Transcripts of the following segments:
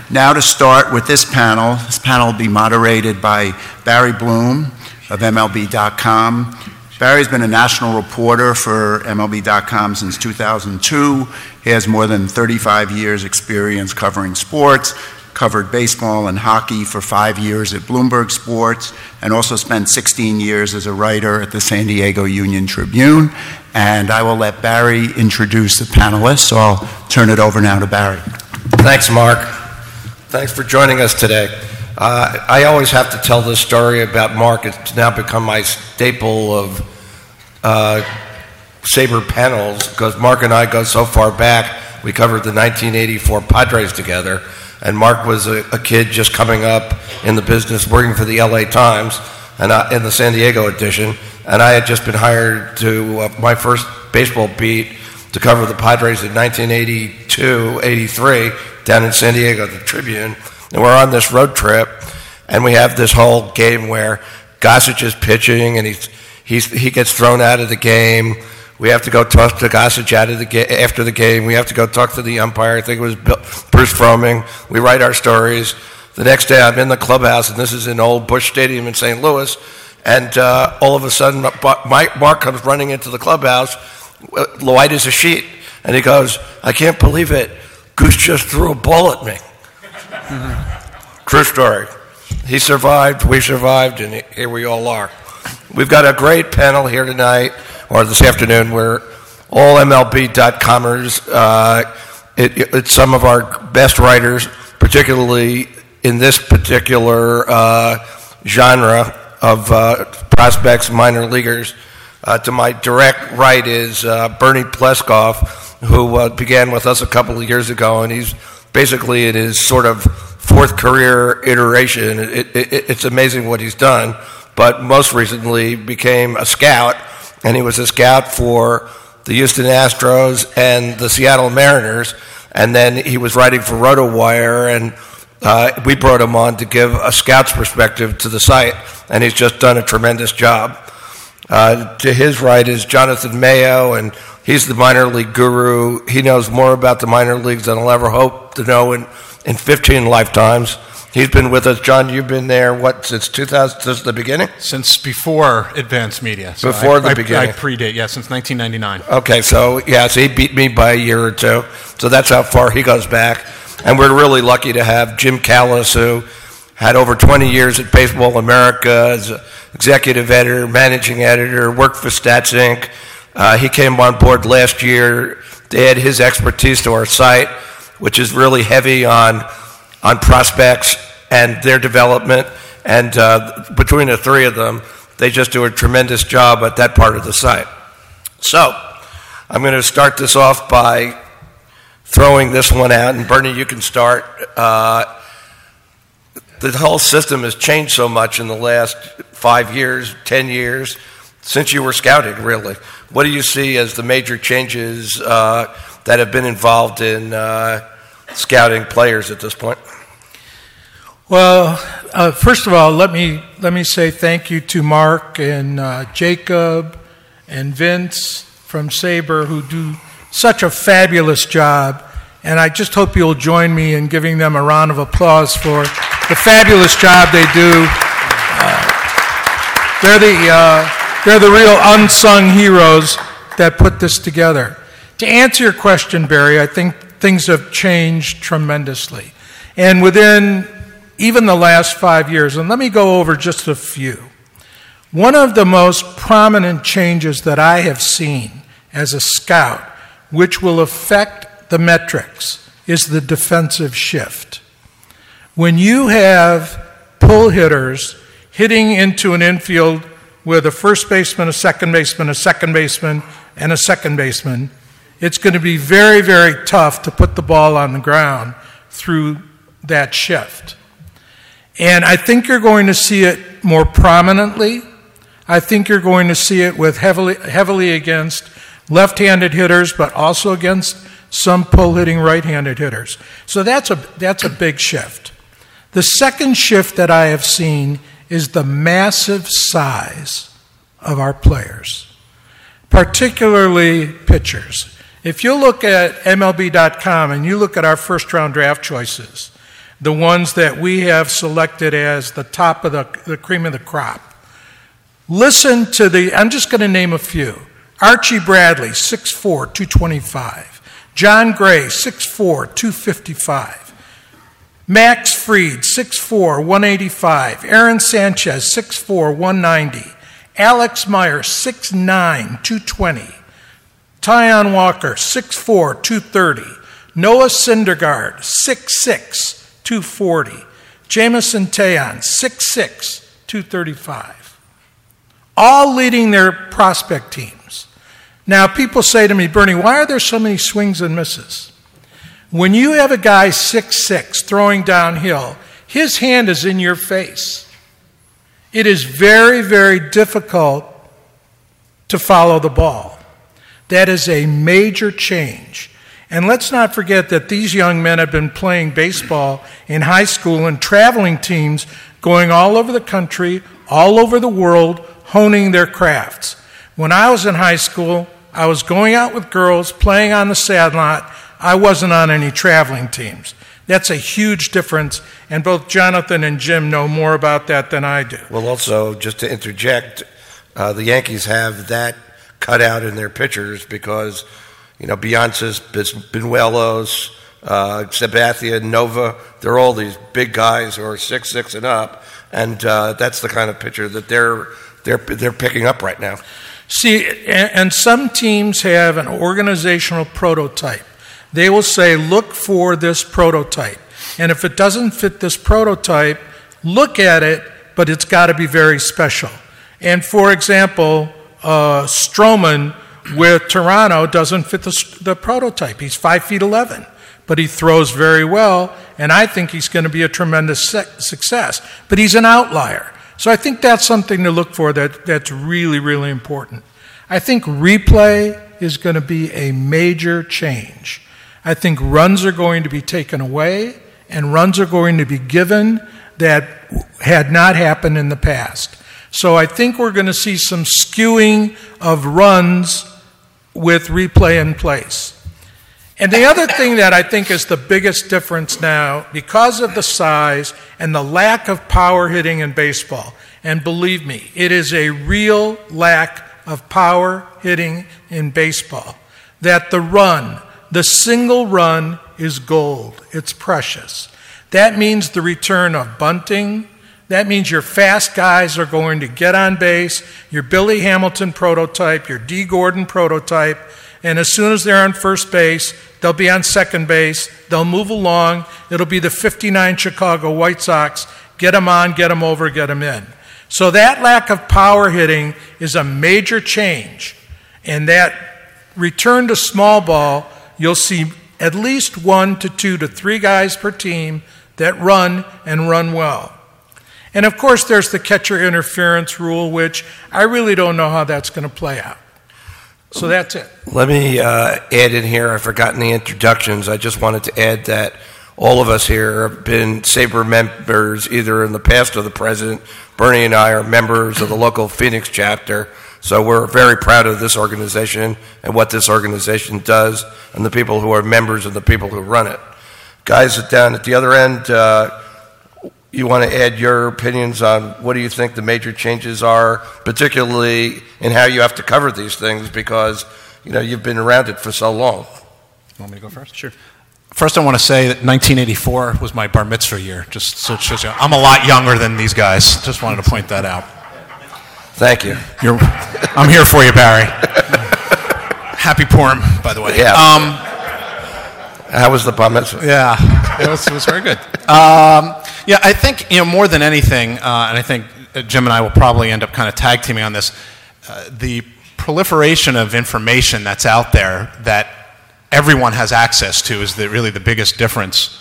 Now to start with this panel will be moderated by Barry Bloom of MLB.com. Barry's been a national reporter for MLB.com since 2002. He has more than 35 years experience covering sports, covered baseball and hockey for 5 years at Bloomberg Sports, and also spent 16 years as a writer at the San Diego Union Tribune. And I will let Barry introduce the panelists, so I'll turn it over now to Barry. Thanks, Mark. Thanks for joining us today. I always have to tell this story about Mark. It's now become my staple of Sabre panels, because Mark and I go so far back. We covered the 1984 Padres together, and Mark was a kid just coming up in the business, working for the LA Times and in the San Diego edition, and I had just been hired to my first baseball beat to cover the Padres in 1982-83 down in San Diego, the Tribune. And we're on this road trip, and we have this whole game where Gossage is pitching, and he gets thrown out of the game. We have to go talk to Gossage after the game. We have to go talk to the umpire. I think it was Bruce Froemming. We write our stories. The next day, I'm in the clubhouse, and this is in old Busch Stadium in St. Louis, and all of a sudden, Mark comes running into the clubhouse, white as a sheet, and he goes, "I can't believe it. Goose just threw a ball at me." True story. He survived, we survived, and here we all are. We've got a great panel here tonight, or this afternoon. We're all MLB.comers. It's some of our best writers, particularly in this particular genre of prospects, minor leaguers. To my direct right is Bernie Pleskoff, who began with us a couple of years ago, and he's basically in his sort of fourth career iteration. It's amazing what he's done, but most recently became a scout, and he was a scout for the Houston Astros and the Seattle Mariners, and then he was writing for RotoWire, and we brought him on to give a scout's perspective to the site, and he's just done a tremendous job. To his right is Jonathan Mayo, and he's the minor league guru. He knows more about the minor leagues than I'll ever hope to know in 15 lifetimes. He's been with us. John, you've been there, since 2000, since the beginning? Since before Advanced Media. So before the beginning. I predate, since 1999. Okay, so he beat me by a year or two. So that's how far he goes back. And we're really lucky to have Jim Callis, who had over 20 years at Baseball America as executive editor, managing editor, worked for Stats Inc. He came on board last year to add his expertise to our site, which is really heavy on prospects and their development. And between the three of them, they just do a tremendous job at that part of the site. So I'm going to start this off by throwing this one out. And Bernie, you can start. The whole system has changed so much in the last 5 years, 10 years, since you were scouting, really. What do you see as the major changes that have been involved in scouting players at this point? Well, first of all, let me say thank you to Mark and Jacob and Vince from Sabre, who do such a fabulous job. And I just hope you'll join me in giving them a round of applause for the fabulous job they do. They're the real unsung heroes that put this together. To answer your question, Barry, I think things have changed tremendously. And within even the last 5 years, and let me go over just a few. One of the most prominent changes that I have seen as a scout, which will affect the metrics, is the defensive shift. When you have pull hitters hitting into an infield with a first baseman, a second baseman, a second baseman, and a second baseman, it's going to be very, very tough to put the ball on the ground through that shift. And I think you're going to see it more prominently. I think you're going to see it with heavily against left-handed hitters, but also against some pull-hitting right-handed hitters. So that's a big shift. The second shift that I have seen is the massive size of our players, particularly pitchers. If you look at MLB.com and you look at our first-round draft choices, the ones that we have selected as the top of the cream of the crop. Listen to I'm just going to name a few. Archie Bradley, 6'4", 225. John Gray, 6'4", 255. Max Fried, 6'4", 185. Aaron Sanchez, 6'4", 190. Alex Meyer, 6'9", 220. Tyon Walker, 6'4", 230. Noah Syndergaard, 6'6", 240. Jameson Taillon, 6'6", 235. All leading their prospect teams. Now, people say to me, Bernie, why are there so many swings and misses? When you have a guy 6'6", throwing downhill, his hand is in your face. It is very, very difficult to follow the ball. That is a major change. And let's not forget that these young men have been playing baseball in high school and traveling teams going all over the country, all over the world, honing their crafts. When I was in high school, I was going out with girls, playing on the sandlot. I wasn't on any traveling teams. That's a huge difference, and both Jonathan and Jim know more about that than I do. Well, also, just to interject, the Yankees have that cut out in their pitchers because, Beyonce's, Benuelos, Sabathia, Nova, they're all these big guys who are 6'6" and up, and that's the kind of pitcher that they're picking up right now. See, and some teams have an organizational prototype. They will say, look for this prototype. And if it doesn't fit this prototype, look at it, but it's got to be very special. And for example, Stroman with Toronto doesn't fit the prototype. He's 5'11", but he throws very well, and I think he's going to be a tremendous success. But he's an outlier. So I think that's something to look for that's really, really important. I think replay is going to be a major change. I think runs are going to be taken away and runs are going to be given that had not happened in the past. So I think we're going to see some skewing of runs with replay in place. And the other thing that I think is the biggest difference now, because of the size and the lack of power hitting in baseball, and believe me, it is a real lack of power hitting in baseball, that the single run is gold. It's precious. That means the return of bunting. That means your fast guys are going to get on base, your Billy Hamilton prototype, your Dee Gordon prototype, and as soon as they're on first base, they'll be on second base, they'll move along, it'll be the 59 Chicago White Sox, get them on, get them over, get them in. So that lack of power hitting is a major change, and that return to small ball, you'll see at least 1 to 2 to 3 guys per team that run and run well. And of course, there's the catcher interference rule, which I really don't know how that's going to play out. So that's it. Let me add in here, I've forgotten the introductions. I just wanted to add that all of us here have been SABR members either in the past or the present. Bernie and I are members of the local Phoenix chapter, so we're very proud of this organization and what this organization does and the people who are members and the people who run it. Guys down at the other end, you want to add your opinions on what do you think the major changes are, particularly in how you have to cover these things because, you've been around it for so long. You want me to go first? Sure. First, I want to say that 1984 was my bar mitzvah year, just so it shows you. I'm a lot younger than these guys. Just wanted to point that out. Thank you. I'm here for you, Barry. Happy Purim, by the way. Yeah. How was the bar mitzvah? Yeah, it was very good. Yeah, I think, more than anything, and I think Jim and I will probably end up kind of tag teaming on this, the proliferation of information that's out there that everyone has access to is really the biggest difference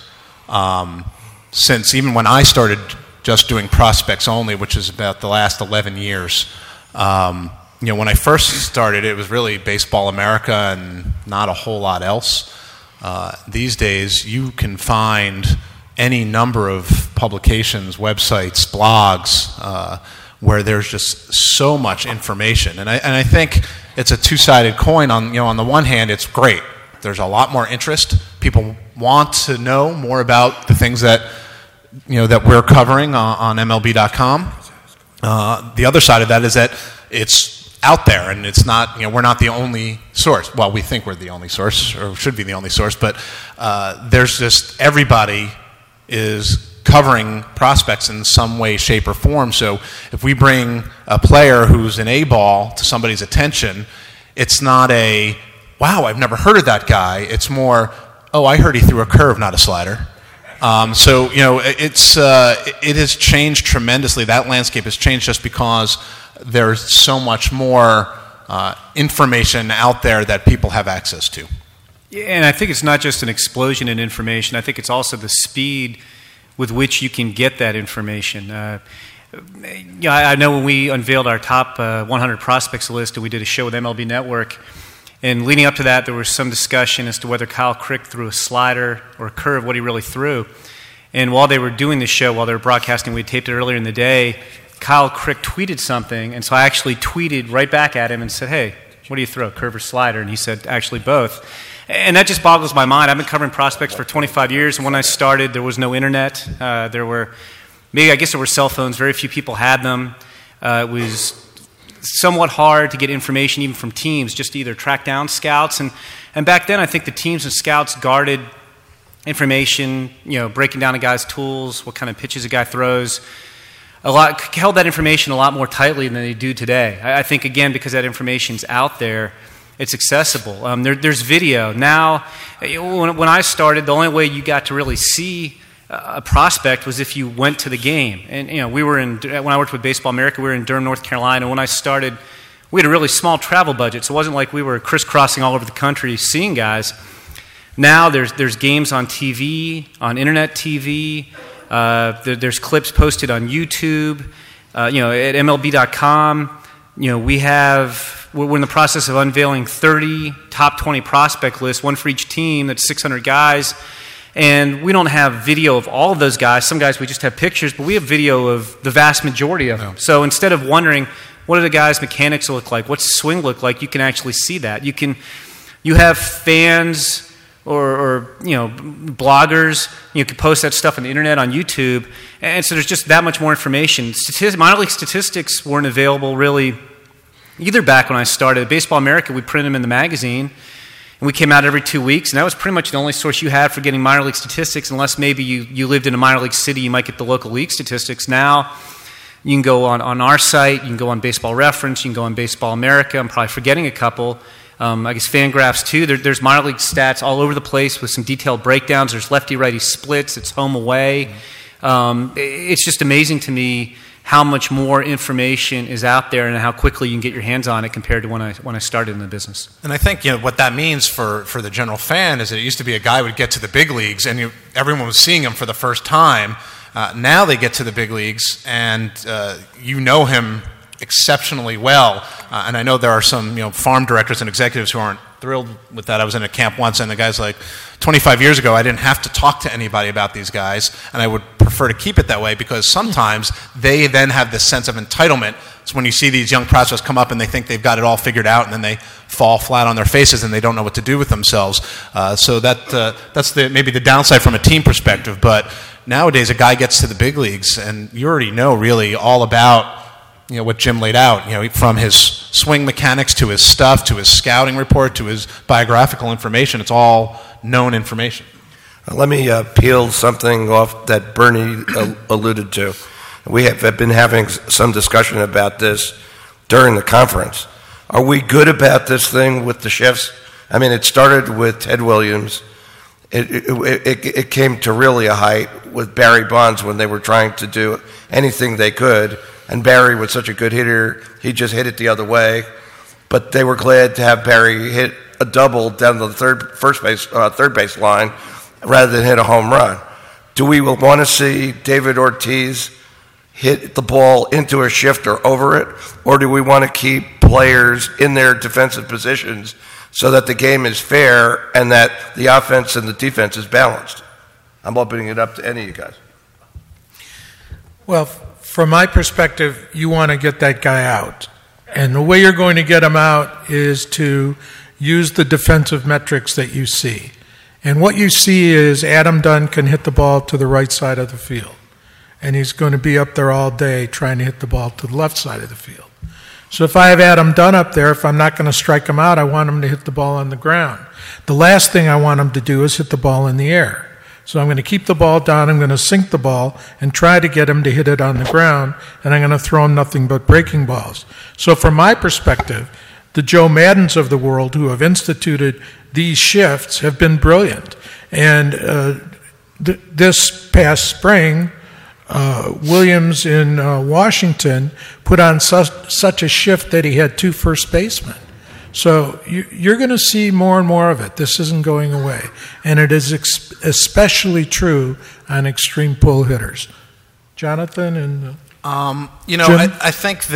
since even when I started just doing prospects only, which is about the last 11 years. When I first started, it was really Baseball America and not a whole lot else. These days, you can find any number of publications, websites, blogs, where there's just so much information. And I think it's a two-sided coin. On the one hand, it's great. There's a lot more interest. People want to know more about the things that that we're covering on MLB.com. The other side of that is that it's out there, and it's not, we're not the only source. Well, we think we're the only source, or should be the only source, but there's just, everybody is covering prospects in some way, shape, or form. So if we bring a player who's an A-ball to somebody's attention, it's not a, wow, I've never heard of that guy. It's more, oh, I heard he threw a curve, not a slider. So it has changed tremendously. That landscape has changed just because there's so much more information out there that people have access to. And I think it's not just an explosion in information. I think it's also the speed with which you can get that information. I know when we unveiled our top 100 prospects list and we did a show with MLB Network, and leading up to that, there was some discussion as to whether Kyle Crick threw a slider or a curve, what he really threw. And while they were doing the show, while they were broadcasting, we taped it earlier in the day, Kyle Crick tweeted something, and so I actually tweeted right back at him and said, hey, what do you throw, curve or slider? And he said, actually both. And that just boggles my mind. I've been covering prospects for 25 years, and when I started, there was no internet. There were cell phones. Very few people had them. It was somewhat hard to get information even from teams, just to either track down scouts. And back then, I think the teams and scouts guarded information, breaking down a guy's tools, what kind of pitches a guy throws, held that information a lot more tightly than they do today. I think, again, because that information's out there, it's accessible. There's video. Now, when I started, the only way you got to really see a prospect was if you went to the game. And, when I worked with Baseball America, we were in Durham, North Carolina. When I started, we had a really small travel budget, so it wasn't like we were crisscrossing all over the country seeing guys. Now there's games on TV, on internet TV. There's clips posted on YouTube. At MLB.com, we're in the process of unveiling 30 top 20 prospect lists, one for each team. That's 600 guys. And we don't have video of all of those guys. Some guys we just have pictures, but we have video of the vast majority of them. No. So instead of wondering, what do the guys' mechanics look like? What's the swing look like? You can actually see that. You have fans or bloggers. You can post that stuff on the internet, on YouTube. And so there's just that much more information. Minor league statistics weren't available really either back when I started. At Baseball America, we printed them in the magazine. And we came out every 2 weeks, and that was pretty much the only source you had for getting minor league statistics, unless maybe you lived in a minor league city, you might get the local league statistics. Now, you can go on our site, you can go on Baseball Reference, you can go on Baseball America. I'm probably forgetting a couple. I guess Fangraphs, too. There's minor league stats all over the place with some detailed breakdowns. There's lefty-righty splits. It's home away. It's just amazing to me how much more information is out there and how quickly you can get your hands on it compared to when I started in the business. And I think what that means for the general fan is that it used to be a guy would get to the big leagues and everyone was seeing him for the first time. Now they get to the big leagues and you know him exceptionally well. And I know there are some farm directors and executives who aren't thrilled with that. I was in a camp once and the guy's like, 25 years ago I didn't have to talk to anybody about these guys, and I would prefer to keep it that way because sometimes they then have this sense of entitlement. So when you see these young prospects come up and they think they've got it all figured out and then they fall flat on their faces and they don't know what to do with themselves. So that's maybe the downside from a team perspective. But nowadays a guy gets to the big leagues and you already know really all about what Jim laid out, from his swing mechanics to his stuff, to his scouting report, to his biographical information. It's all known information. Let me peel something off that Bernie alluded to. We have been having some discussion about this during the conference. Are we good about this thing with the shifts? I mean, it started with Ted Williams. It came to really a height with Barry Bonds when they were trying to do anything they could. And Barry was such a good hitter, he just hit it the other way. But they were glad to have Barry hit a double down the third base line rather than hit a home run. Do we want to see David Ortiz hit the ball into a shift or over it? Or do we want to keep players in their defensive positions so that the game is fair and that the offense and the defense is balanced? I'm opening it up to any of you guys. Well, from my perspective, you want to get that guy out. And the way you're going to get him out is to use the defensive metrics that you see. And what you see is Adam Dunn can hit the ball to the right side of the field. and he's going to be up there all day trying to hit the ball to the left side of the field. So if I have Adam Dunn up there, if I'm not going to strike him out, I want him to hit the ball on the ground. The last thing I want him to do is hit the ball in the air. So I'm going to keep the ball down, I'm going to sink the ball, and try to get him to hit it on the ground, and I'm going to throw him nothing but breaking balls. So from my perspective, the Joe Maddens of the world who have instituted these shifts have been brilliant. And this past spring, Williams in Washington put on such a shift that he had 2 first basemen. So you're going to see more and more of it. This isn't going away. And it is especially true on extreme pull hitters. Jonathan and Jim? I think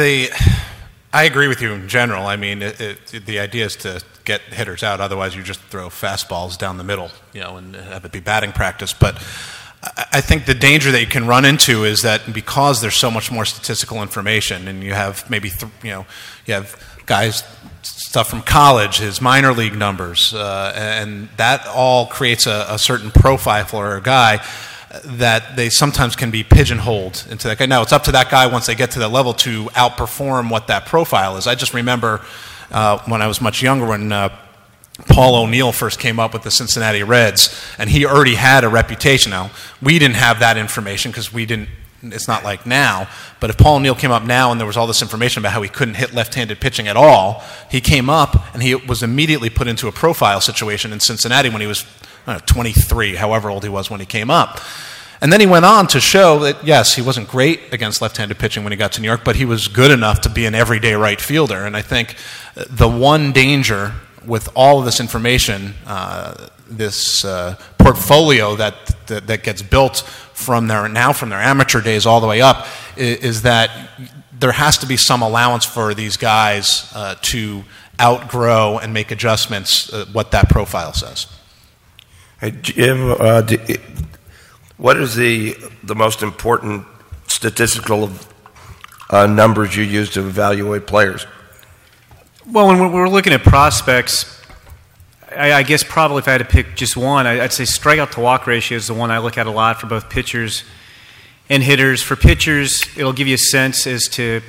I agree with you in general. I mean, the idea is to get hitters out. Otherwise, you just throw fastballs down the middle, and have it be batting practice. But I think the danger that you can run into is that because there's so much more statistical information, and you have maybe you have guys stuff from college, his minor league numbers, and that all creates a certain profile for a guy that they sometimes can be pigeonholed into that guy. Now, it's up to that guy once they get to that level to outperform what that profile is. I just remember when I was much younger when Paul O'Neill first came up with the Cincinnati Reds, and he already had a reputation. Now, we didn't have that information because it's not like now, but if Paul O'Neill came up now and there was all this information about how he couldn't hit left-handed pitching at all, he came up and he was immediately put into a profile situation in Cincinnati when he was 23, however old he was when he came up. And then he went on to show that, yes, he wasn't great against left-handed pitching when he got to New York, but he was good enough to be an everyday right fielder. And I think the one danger with all of this information, this portfolio that gets built from their amateur days all the way up, is that there has to be some allowance for these guys to outgrow and make adjustments what that profile says. Hey, Jim, what is the most important statistical numbers you use to evaluate players? Well, when we're looking at prospects, I guess probably if I had to pick just one, I'd say strikeout to walk ratio is the one I look at a lot for both pitchers and hitters. For pitchers, it'll give you a sense as to,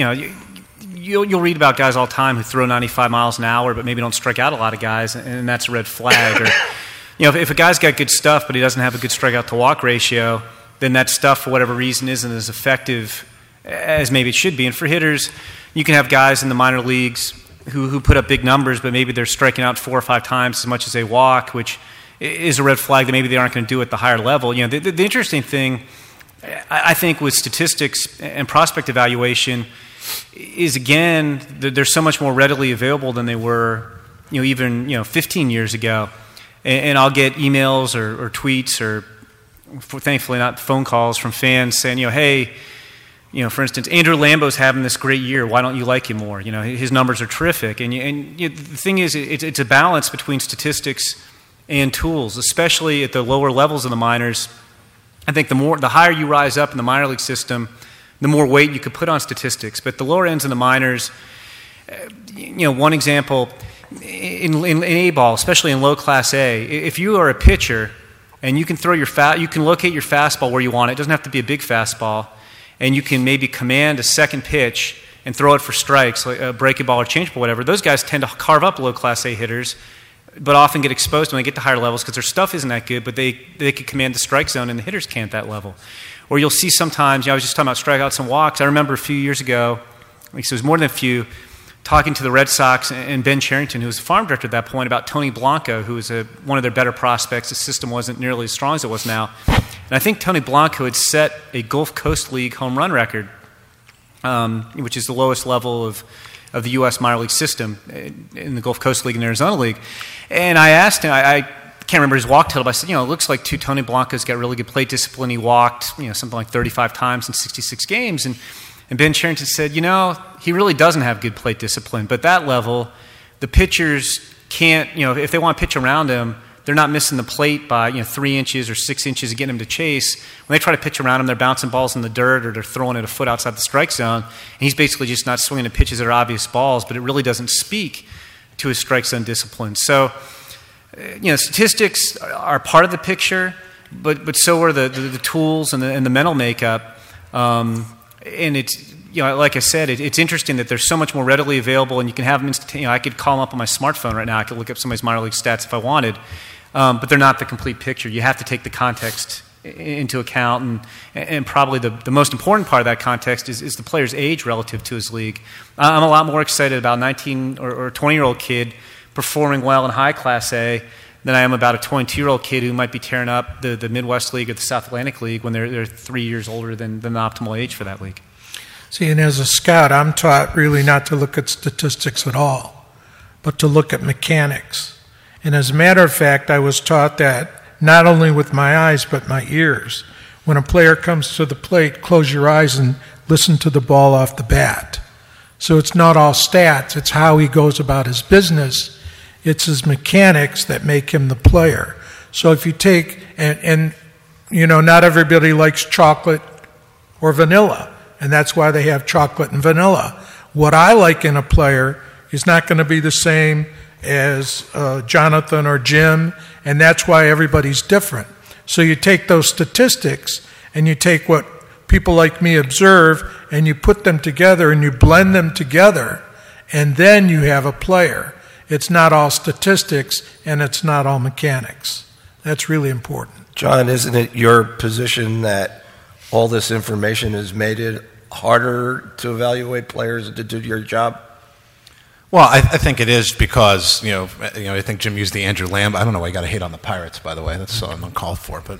you'll read about guys all the time who throw 95 miles an hour but maybe don't strike out a lot of guys, and that's a red flag. Or, if a guy's got good stuff but he doesn't have a good strikeout to walk ratio, then that stuff, for whatever reason, isn't as effective as maybe it should be. And for hitters, you can have guys in the minor leagues who put up big numbers, but maybe they're striking out 4 or 5 times as much as they walk, which is a red flag that maybe they aren't going to do at the higher level. The interesting thing, I think, with statistics and prospect evaluation is, again, they're so much more readily available than they were, even 15 years ago. And I'll get emails or tweets or, thankfully not phone calls from fans saying, hey, for instance, Andrew Lambeau's having this great year. Why don't you like him more? His numbers are terrific. And the thing is, it's a balance between statistics and tools, especially at the lower levels of the minors. I think the higher you rise up in the minor league system, the more weight you could put on statistics. But the lower ends of the minors, one example, in A-ball, especially in low Class A, if you are a pitcher and you can you can locate your fastball where you want it doesn't have to be a big fastball, and you can maybe command a second pitch and throw it for strikes, like a breaking ball or changeable, whatever, those guys tend to carve up low Class A hitters, but often get exposed when they get to higher levels because their stuff isn't that good, but they can command the strike zone and the hitters can't at that level. Or you'll see sometimes, I was just talking about strikeouts and walks. I remember a few years ago, it was more than a few, talking to the Red Sox and Ben Cherington, who was the farm director at that point, about Tony Blanco, who was one of their better prospects. The system wasn't nearly as strong as it was now. And I think Tony Blanco had set a Gulf Coast League home run record, which is the lowest level of the U.S. minor league system in the Gulf Coast League and Arizona League. And I asked him, I can't remember his walk total, but I said, it looks like Tony Blanco's got really good plate discipline. He walked, something like 35 times in 66 games. And Ben Cherington said, he really doesn't have good plate discipline. But that level, the pitchers can't, if they want to pitch around him, they're not missing the plate by 3 inches or 6 inches and getting him to chase. When they try to pitch around him, they're bouncing balls in the dirt or they're throwing it a foot outside the strike zone. And he's basically just not swinging at pitches that are obvious balls, but it really doesn't speak to his strike zone discipline. So, statistics are part of the picture, but so are the tools and the mental makeup. And it's, like I said, it's interesting that they're so much more readily available, and you can have them I could call them up on my smartphone right now. I could look up somebody's minor league stats if I wanted, but they're not the complete picture. You have to take the context into account, and probably the most important part of that context is the player's age relative to his league. I'm a lot more excited about a 19 or 20-year-old kid performing well in high Class A than I am about a 22-year-old kid who might be tearing up the Midwest League or the South Atlantic League when they're 3 years older than the optimal age for that league. See, and as a scout, I'm taught really not to look at statistics at all, but to look at mechanics. And as a matter of fact, I was taught that not only with my eyes, but my ears. When a player comes to the plate, close your eyes and listen to the ball off the bat. So it's not all stats, it's how he goes about his business. It's his mechanics that make him the player. So if you take, and not everybody likes chocolate or vanilla, and that's why they have chocolate and vanilla. What I like in a player is not going to be the same as Jonathan or Jim, and that's why everybody's different. So you take those statistics and you take what people like me observe and you put them together and you blend them together, and then you have a player. It's not all statistics and it's not all mechanics. That's really important. John, isn't it your position that all this information has made it harder to evaluate players and to do your job? Well, I think it is because I think Jim used the Andrew Lamb. I don't know why you got to hate on the Pirates, by the way. That's uncalled for. But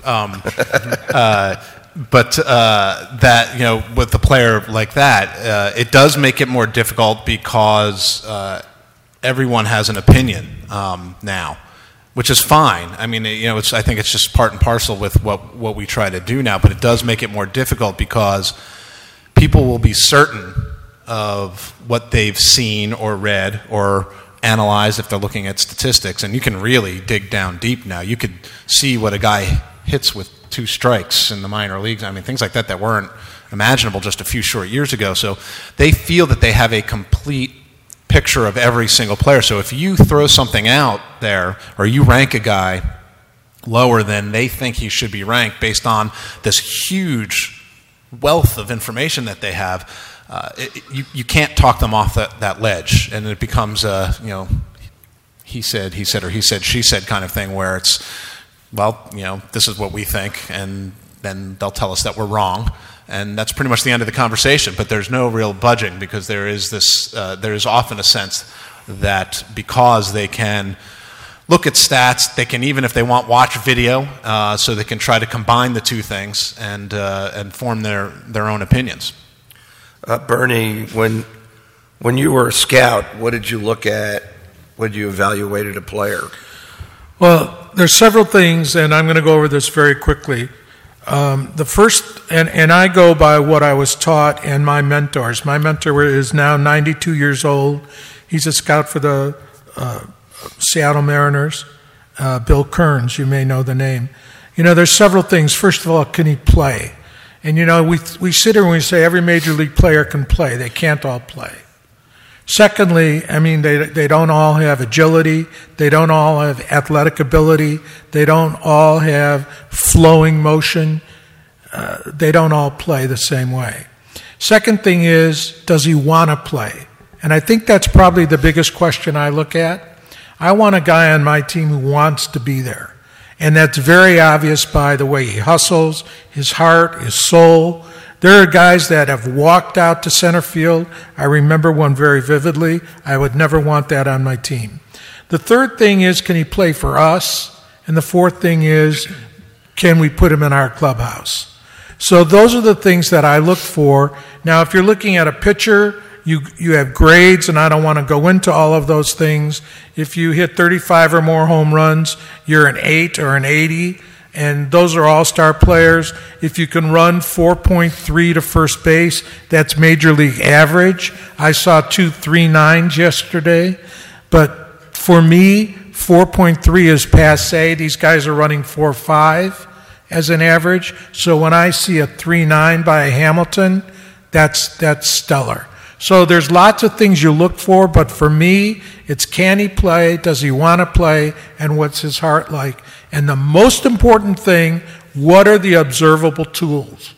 that with a player like that, it does make it more difficult because everyone has an opinion now, which is fine. I mean, I think it's just part and parcel with what we try to do now. But it does make it more difficult because people will be certain of what they've seen or read or analyzed if they're looking at statistics, and you can really dig down deep now. You could see what a guy hits with 2 strikes in the minor leagues. I mean, things like that weren't imaginable just a few short years ago. So they feel that they have a complete picture of every single player. So if you throw something out there or you rank a guy lower than they think he should be ranked based on this huge wealth of information that they have, you can't talk them off that ledge, and it becomes a he said, or he said, she said kind of thing where it's, well, this is what we think, and then they'll tell us that we're wrong, and that's pretty much the end of the conversation. But there's no real budging because there is often a sense that because they can look at stats, they can, even if they want, watch video, so they can try to combine the two things and form their own opinions. Bernie, when you were a scout, what did you look at when you evaluated a player? Well, there's several things, and I'm going to go over this very quickly. The first, and I go by what I was taught and my mentors. My mentor is now 92 years old. He's a scout for the Seattle Mariners, Bill Kearns. You may know the name. There's several things. First of all, can he play? And we sit here and we say every major league player can play. They can't all play. Secondly, I mean, they don't all have agility. They don't all have athletic ability. They don't all have flowing motion. They don't all play the same way. Second thing is, does he want to play? And I think that's probably the biggest question I look at. I want a guy on my team who wants to be there. And that's very obvious by the way he hustles, his heart, his soul. There are guys that have walked out to center field. I remember one very vividly. I would never want that on my team. The third thing is, can he play for us? And the fourth thing is, can we put him in our clubhouse? So those are the things that I look for. Now, if you're looking at a pitcher, you have grades, and I don't want to go into all of those things. If you hit 35 or more home runs, you're an 8 or an 80, and those are all-star players. If you can run 4.3 to first base, that's major league average. I saw 2.39s yesterday, but for me, 4.3 is passé. These guys are running 4.5 as an average. So when I see a 3.9 by a Hamilton, that's stellar. So there's lots of things you look for, but for me, it's can he play, does he want to play, and what's his heart like? And the most important thing, what are the observable tools?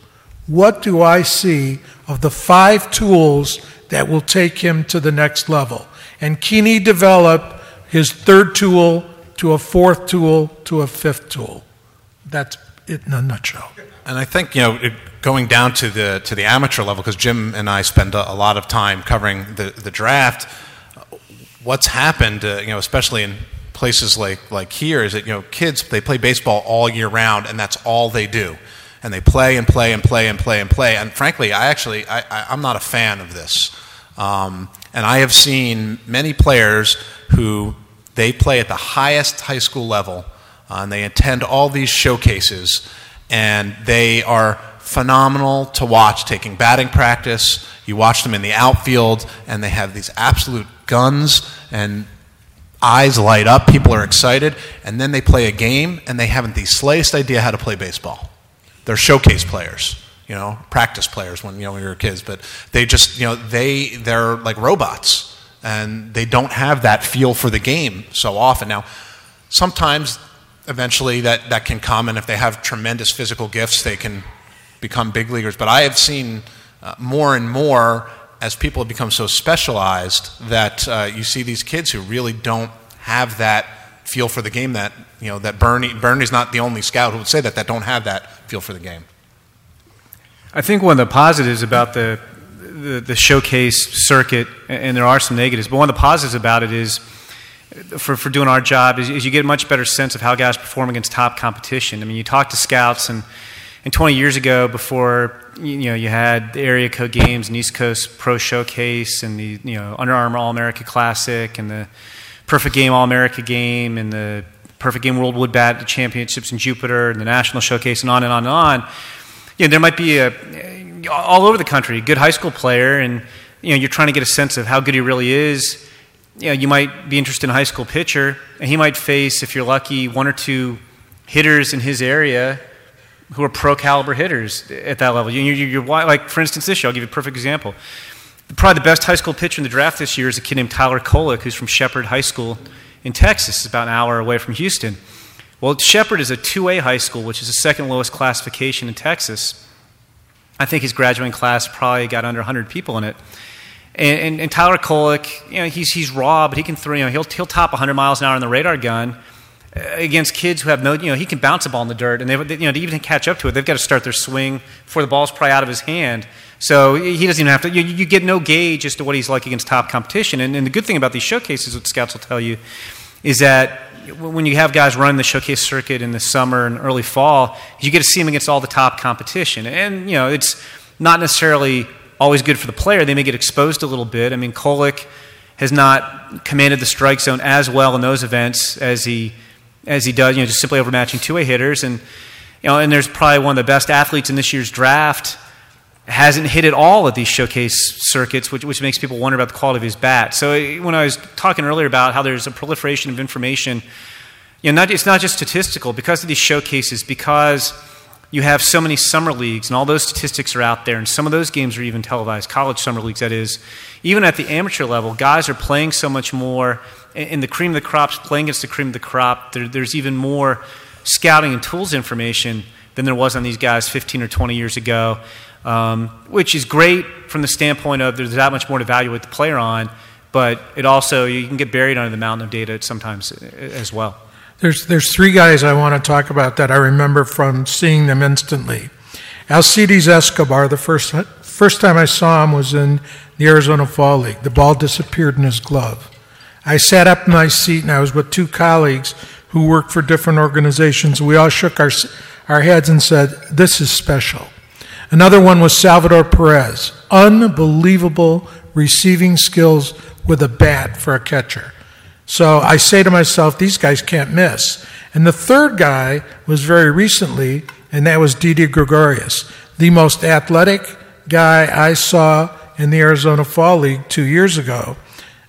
what do I see of the 5 tools that will take him to the next level? And can he develop his 3rd tool to a 4th tool to a 5th tool? That's it in a nutshell. And I think, going down to the amateur level, because Jim and I spend a lot of time covering the draft, what's happened, especially in places like here, is that, kids, they play baseball all year round, and that's all they do. And they play and play and play and play and play. And frankly, I'm not a fan of this. And I have seen many players who they play at the highest high school level, and they attend all these showcases, and they are phenomenal to watch, taking batting practice. You watch them in the outfield, and they have these absolute guns, and eyes light up. People are excited. And then they play a game, and they haven't the slightest idea how to play baseball. They're showcase players, practice players when we were kids, but they just, they're like robots, and they don't have that feel for the game so often. Now, sometimes, eventually, that can come, and if they have tremendous physical gifts, they can become big leaguers. But I have seen more and more, as people have become so specialized, that you see these kids who really don't have that feel for the game that Bernie's not the only scout who would say that don't have that feel for the game. I think one of the positives about the showcase circuit, and there are some negatives, but one of the positives about it is, for doing our job, is you get a much better sense of how guys perform against top competition. I mean, you talk to scouts, and 20 years ago, before you had the area code games and East Coast Pro Showcase and the Under Armour All-America Classic and the Perfect Game All-America Game and the Perfect Game World Wood Bat Championships in Jupiter and the National Showcase and on and on and on. There might be all over the country a good high school player, and you're trying to get a sense of how good he really is. You might be interested in a high school pitcher, and he might face, if you're lucky, 1 or 2 hitters in his area who are pro-caliber hitters at that level. You're like, for instance, this year, I'll give you a perfect example. Probably the best high school pitcher in the draft this year is a kid named Tyler Kolek, who's from Shepherd High School in Texas. It's about an hour away from Houston. Well, Shepherd is a 2A high school, which is the second lowest classification in Texas. I think his graduating class probably got under 100 people in it. And Tyler Kolek, he's raw, but he can throw, he'll top 100 miles an hour on the radar gun against kids who have no, he can bounce a ball in the dirt, and to even catch up to it, they've got to start their swing before the ball's probably out of his hand. So he doesn't even have to, you get no gauge as to what he's like against top competition. And the good thing about these showcases, what scouts will tell you, is that when you have guys running the showcase circuit in the summer and early fall, you get to see them against all the top competition. And, it's not necessarily always good for the player. They may get exposed a little bit. I mean, Kolek has not commanded the strike zone as well in those events as he does, just simply overmatching 2A hitters. And, and there's probably one of the best athletes in this year's draft hasn't hit at all at these showcase circuits, which makes people wonder about the quality of his bat. So when I was talking earlier about how there's a proliferation of information, it's not just statistical. Because of these showcases, because you have so many summer leagues, and all those statistics are out there, and some of those games are even televised, college summer leagues, that is. Even at the amateur level, guys are playing so much more, and the cream of the crop's playing against the cream of the crop. There's even more scouting and tools information than there was on these guys 15 or 20 years ago, which is great from the standpoint of there's that much more to evaluate the player on, but it also, you can get buried under the mountain of data sometimes as well. There's 3 guys I want to talk about that I remember from seeing them instantly. Alcides Escobar, the first time I saw him was in the Arizona Fall League. The ball disappeared in his glove. I sat up in my seat, and I was with 2 colleagues who worked for different organizations. We all shook our heads and said, this is special. Another one was Salvador Perez. Unbelievable receiving skills with a bat for a catcher. So I say to myself, these guys can't miss. And the third guy was very recently, and that was Didi Gregorius, the most athletic guy I saw in the Arizona Fall League 2 years ago.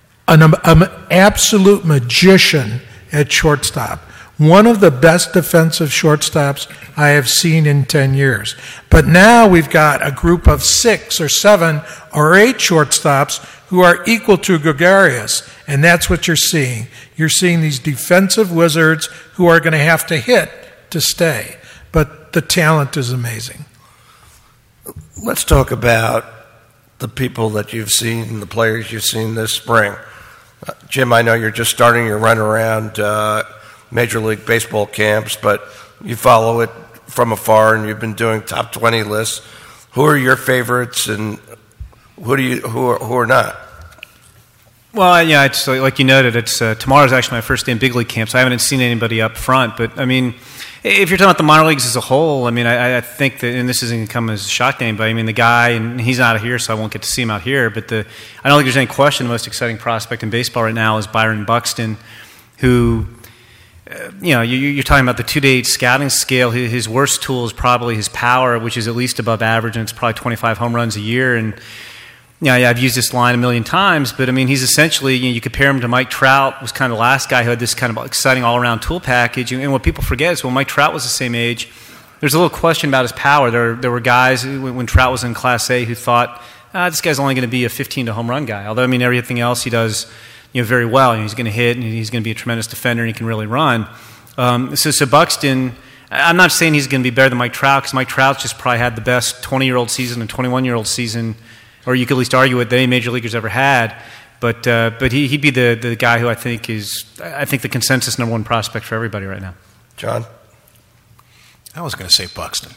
An absolute magician at shortstop. One of the best defensive shortstops I have seen in 10 years. But now we've got a group of 6 or 7 or 8 shortstops who are equal to Gregorius, and that's what you're seeing. You're seeing these defensive wizards who are going to have to hit to stay. But the talent is amazing. let's talk about the people that you've seen, the players you've seen this spring. Jim, I know you're just starting your run around Major League Baseball camps, but you follow it from afar, and you've been doing top 20 lists. Who are your favorites, and who are not? Well, yeah, it's like you noted. It's tomorrow's actually my first day in big league camp, so I haven't seen anybody up front. But I mean, if you're talking about the minor leagues as a whole, I mean, I think that, and this isn't going to come as a shock to anybody. I mean, the guy, and he's not here, so I won't get to see him out here. But I don't think there's any question the most exciting prospect in baseball right now is Byron Buxton, who, you're talking about the 2-to-8 scouting scale. His worst tool is probably his power, which is at least above average, and it's probably 25 home runs a year. And I've used this line a million times, but I mean, he's essentially, you compare him to Mike Trout, was kind of the last guy who had this kind of exciting all-around tool package. And what people forget is when Mike Trout was the same age, there's a little question about his power. There were guys when Trout was in Class A who thought, this guy's only going to be a 15-to-home run guy. Although, I mean, everything else he does, very well. He's going to hit, and he's going to be a tremendous defender, and he can really run. So Buxton, I'm not saying he's going to be better than Mike Trout, because Mike Trout's just probably had the best 20-year-old season and 21-year-old season, or you could at least argue it, that any major leaguers ever had. But he'd be the guy who I think the consensus number one prospect for everybody right now. John? I was going to say Buxton.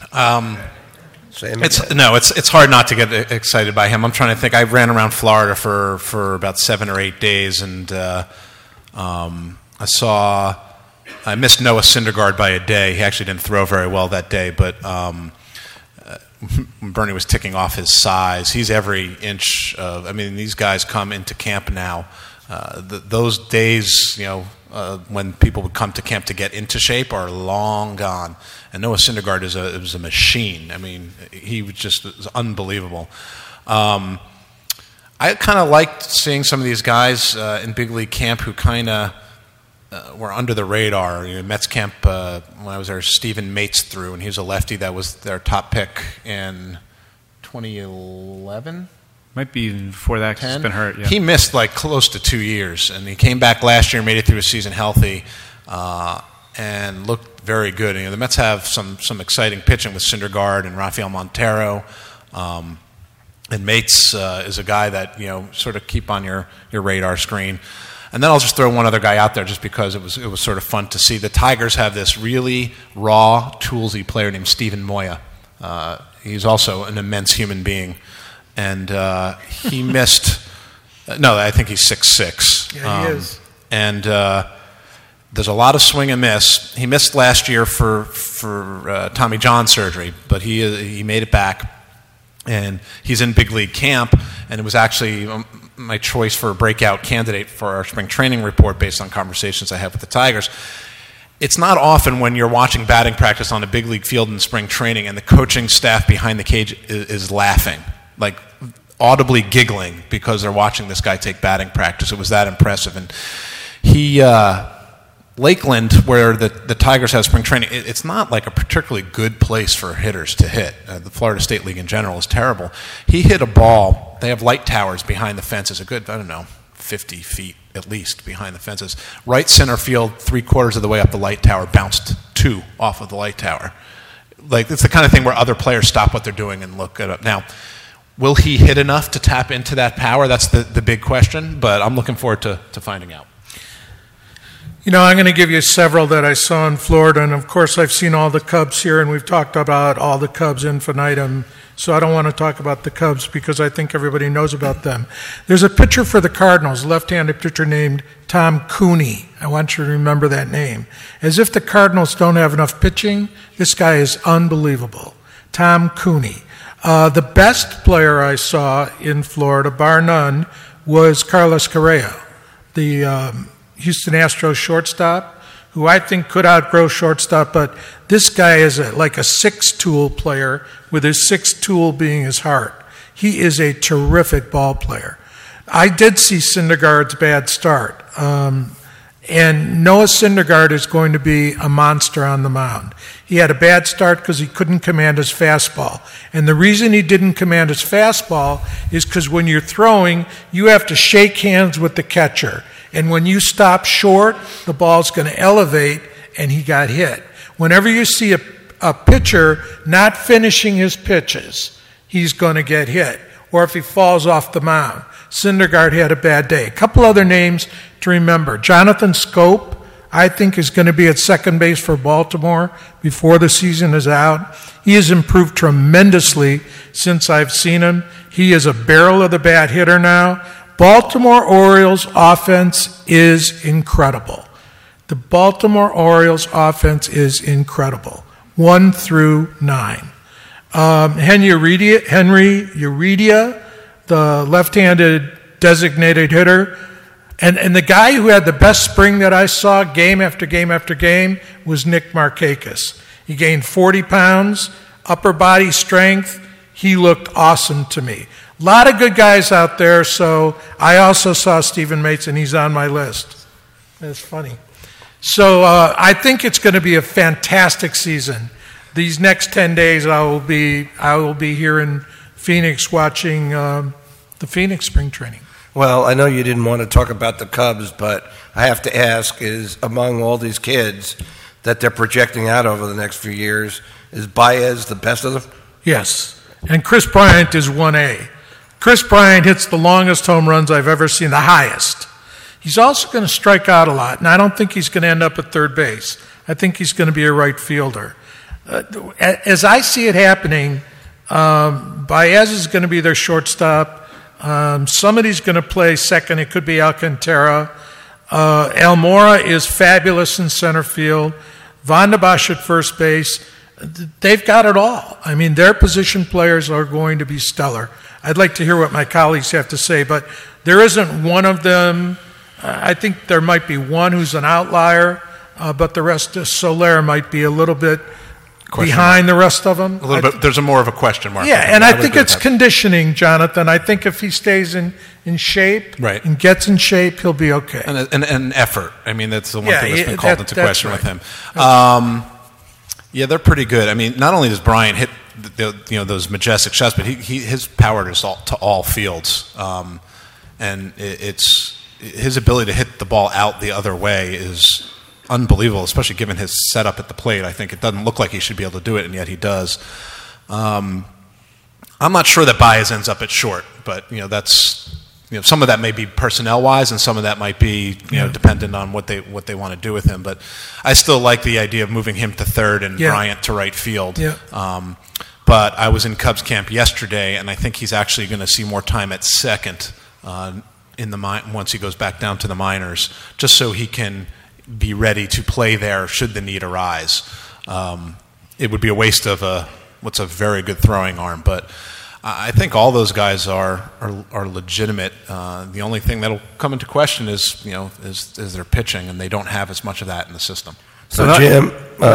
It's hard not to get excited by him. I'm trying to think. I ran around Florida for about 7 or 8 days, and I missed Noah Syndergaard by a day. He actually didn't throw very well that day, but Bernie was ticking off his size. He's every inch of. I mean, these guys come into camp now. Those days, when people would come to camp to get into shape, are long gone. And Noah Syndergaard is a machine. I mean, he was unbelievable. I kind of liked seeing some of these guys in big league camp who kind of were under the radar. Mets camp, when I was there, Stephen Mates threw, and he was a lefty that was their top pick in 2011. Might be even before that, because he's been hurt. Yeah. He missed like close to 2 years, and he came back last year, made it through a season healthy, and looked very good. The Mets have some exciting pitching with Syndergaard and Rafael Montero, and Mates is a guy that sort of keep on your radar screen. And then I'll just throw one other guy out there, just because it was sort of fun to see. The Tigers have this really raw, toolsy player named Steven Moya. He's also an immense human being. And he missed. No, I think he's 6'6". Yeah, he is. And there's a lot of swing and miss. He missed last year for Tommy John surgery, but he made it back, and he's in big league camp. And it was actually my choice for a breakout candidate for our spring training report, based on conversations I had with the Tigers. It's not often when you're watching batting practice on a big league field in spring training, and the coaching staff behind the cage is laughing, like audibly giggling, because they're watching this guy take batting practice. It was that impressive. And Lakeland, where the Tigers have spring training, it's not like a particularly good place for hitters to hit. The Florida State League in general is terrible. He hit a ball. They have light towers behind the fences, a good, 50 feet at least behind the fences. Right center field, 3/4 of the way up the light tower, bounced 2 off of the light tower. Like, it's the kind of thing where other players stop what they're doing and look it up. Now, will he hit enough to tap into that power? That's the big question, but I'm looking forward to finding out. I'm going to give you several that I saw in Florida, and of course I've seen all the Cubs here, and we've talked about all the Cubs infinitum, so I don't want to talk about the Cubs because I think everybody knows about them. There's a pitcher for the Cardinals, a left-handed pitcher named Tom Cooney. I want you to remember that name. As if the Cardinals don't have enough pitching, this guy is unbelievable. Tom Cooney. The best player I saw in Florida, bar none, was Carlos Correa, the Houston Astros shortstop, who I think could outgrow shortstop, but this guy is like a 6-tool player, with his 6th tool being his heart. He is a terrific ball player. I did see Syndergaard's bad start, and Noah Syndergaard is going to be a monster on the mound. He had a bad start because he couldn't command his fastball. And the reason he didn't command his fastball is because when you're throwing, you have to shake hands with the catcher. And when you stop short, the ball's going to elevate, and he got hit. Whenever you see a pitcher not finishing his pitches, he's going to get hit, or if he falls off the mound. Syndergaard had a bad day. A couple other names to remember. Jonathan Scope, I think, is going to be at second base for Baltimore before the season is out. He has improved tremendously since I've seen him. He is a barrel of the bat hitter now. Baltimore Orioles offense is incredible. The Baltimore Orioles offense is incredible. 1 through 9. Henry Uridia, the left-handed designated hitter, and the guy who had the best spring that I saw game after game after game was Nick Markakis. He gained 40 pounds, upper body strength. He looked awesome to me. A lot of good guys out there, so I also saw Stephen Mason. He's on my list. That's funny. So I think it's going to be a fantastic season. These next 10 days I will be here in Phoenix watching the Phoenix spring training. Well, I know you didn't want to talk about the Cubs, but I have to ask, is among all these kids that they're projecting out over the next few years, is Baez the best of them? Yes, and Chris Bryant is 1A. Chris Bryant hits the longest home runs I've ever seen, the highest. He's also going to strike out a lot, and I don't think he's going to end up at third base. I think he's going to be a right fielder. As I see it happening, Baez is going to be their shortstop. Somebody's going to play second. It could be Alcantara. Almora is fabulous in center field. Van de Bosch at first base. They've got it all. I mean, their position players are going to be stellar. I'd like to hear what my colleagues have to say, but there isn't one of them. I think there might be one who's an outlier, but the rest of Soler might be a little bit behind the rest of them. A little bit. There's more of a question mark. Yeah, and I think it's conditioning, Jonathan. I think if he stays in shape right. and gets in shape, he'll be okay. And effort. I mean, that's the one thing that's been called into question right. with him. Yeah, they're pretty good. I mean, not only does Bryant hit those majestic shots, but his power is to all fields, and it's his ability to hit the ball out the other way is unbelievable, especially given his setup at the plate. I think it doesn't look like he should be able to do it, and yet he does. I'm not sure that Baez ends up at short, but that's some of that may be personnel-wise, and some of that might be dependent on what they want to do with him. But I still like the idea of moving him to third and Bryant to right field. Yeah. But I was in Cubs camp yesterday, and I think he's actually going to see more time at second once he goes back down to the minors, just so he can be ready to play there should the need arise. It would be a waste of what's a very good throwing arm, but I think all those guys are legitimate. The only thing that'll come into question is their pitching, and they don't have as much of that in the system. So Jim,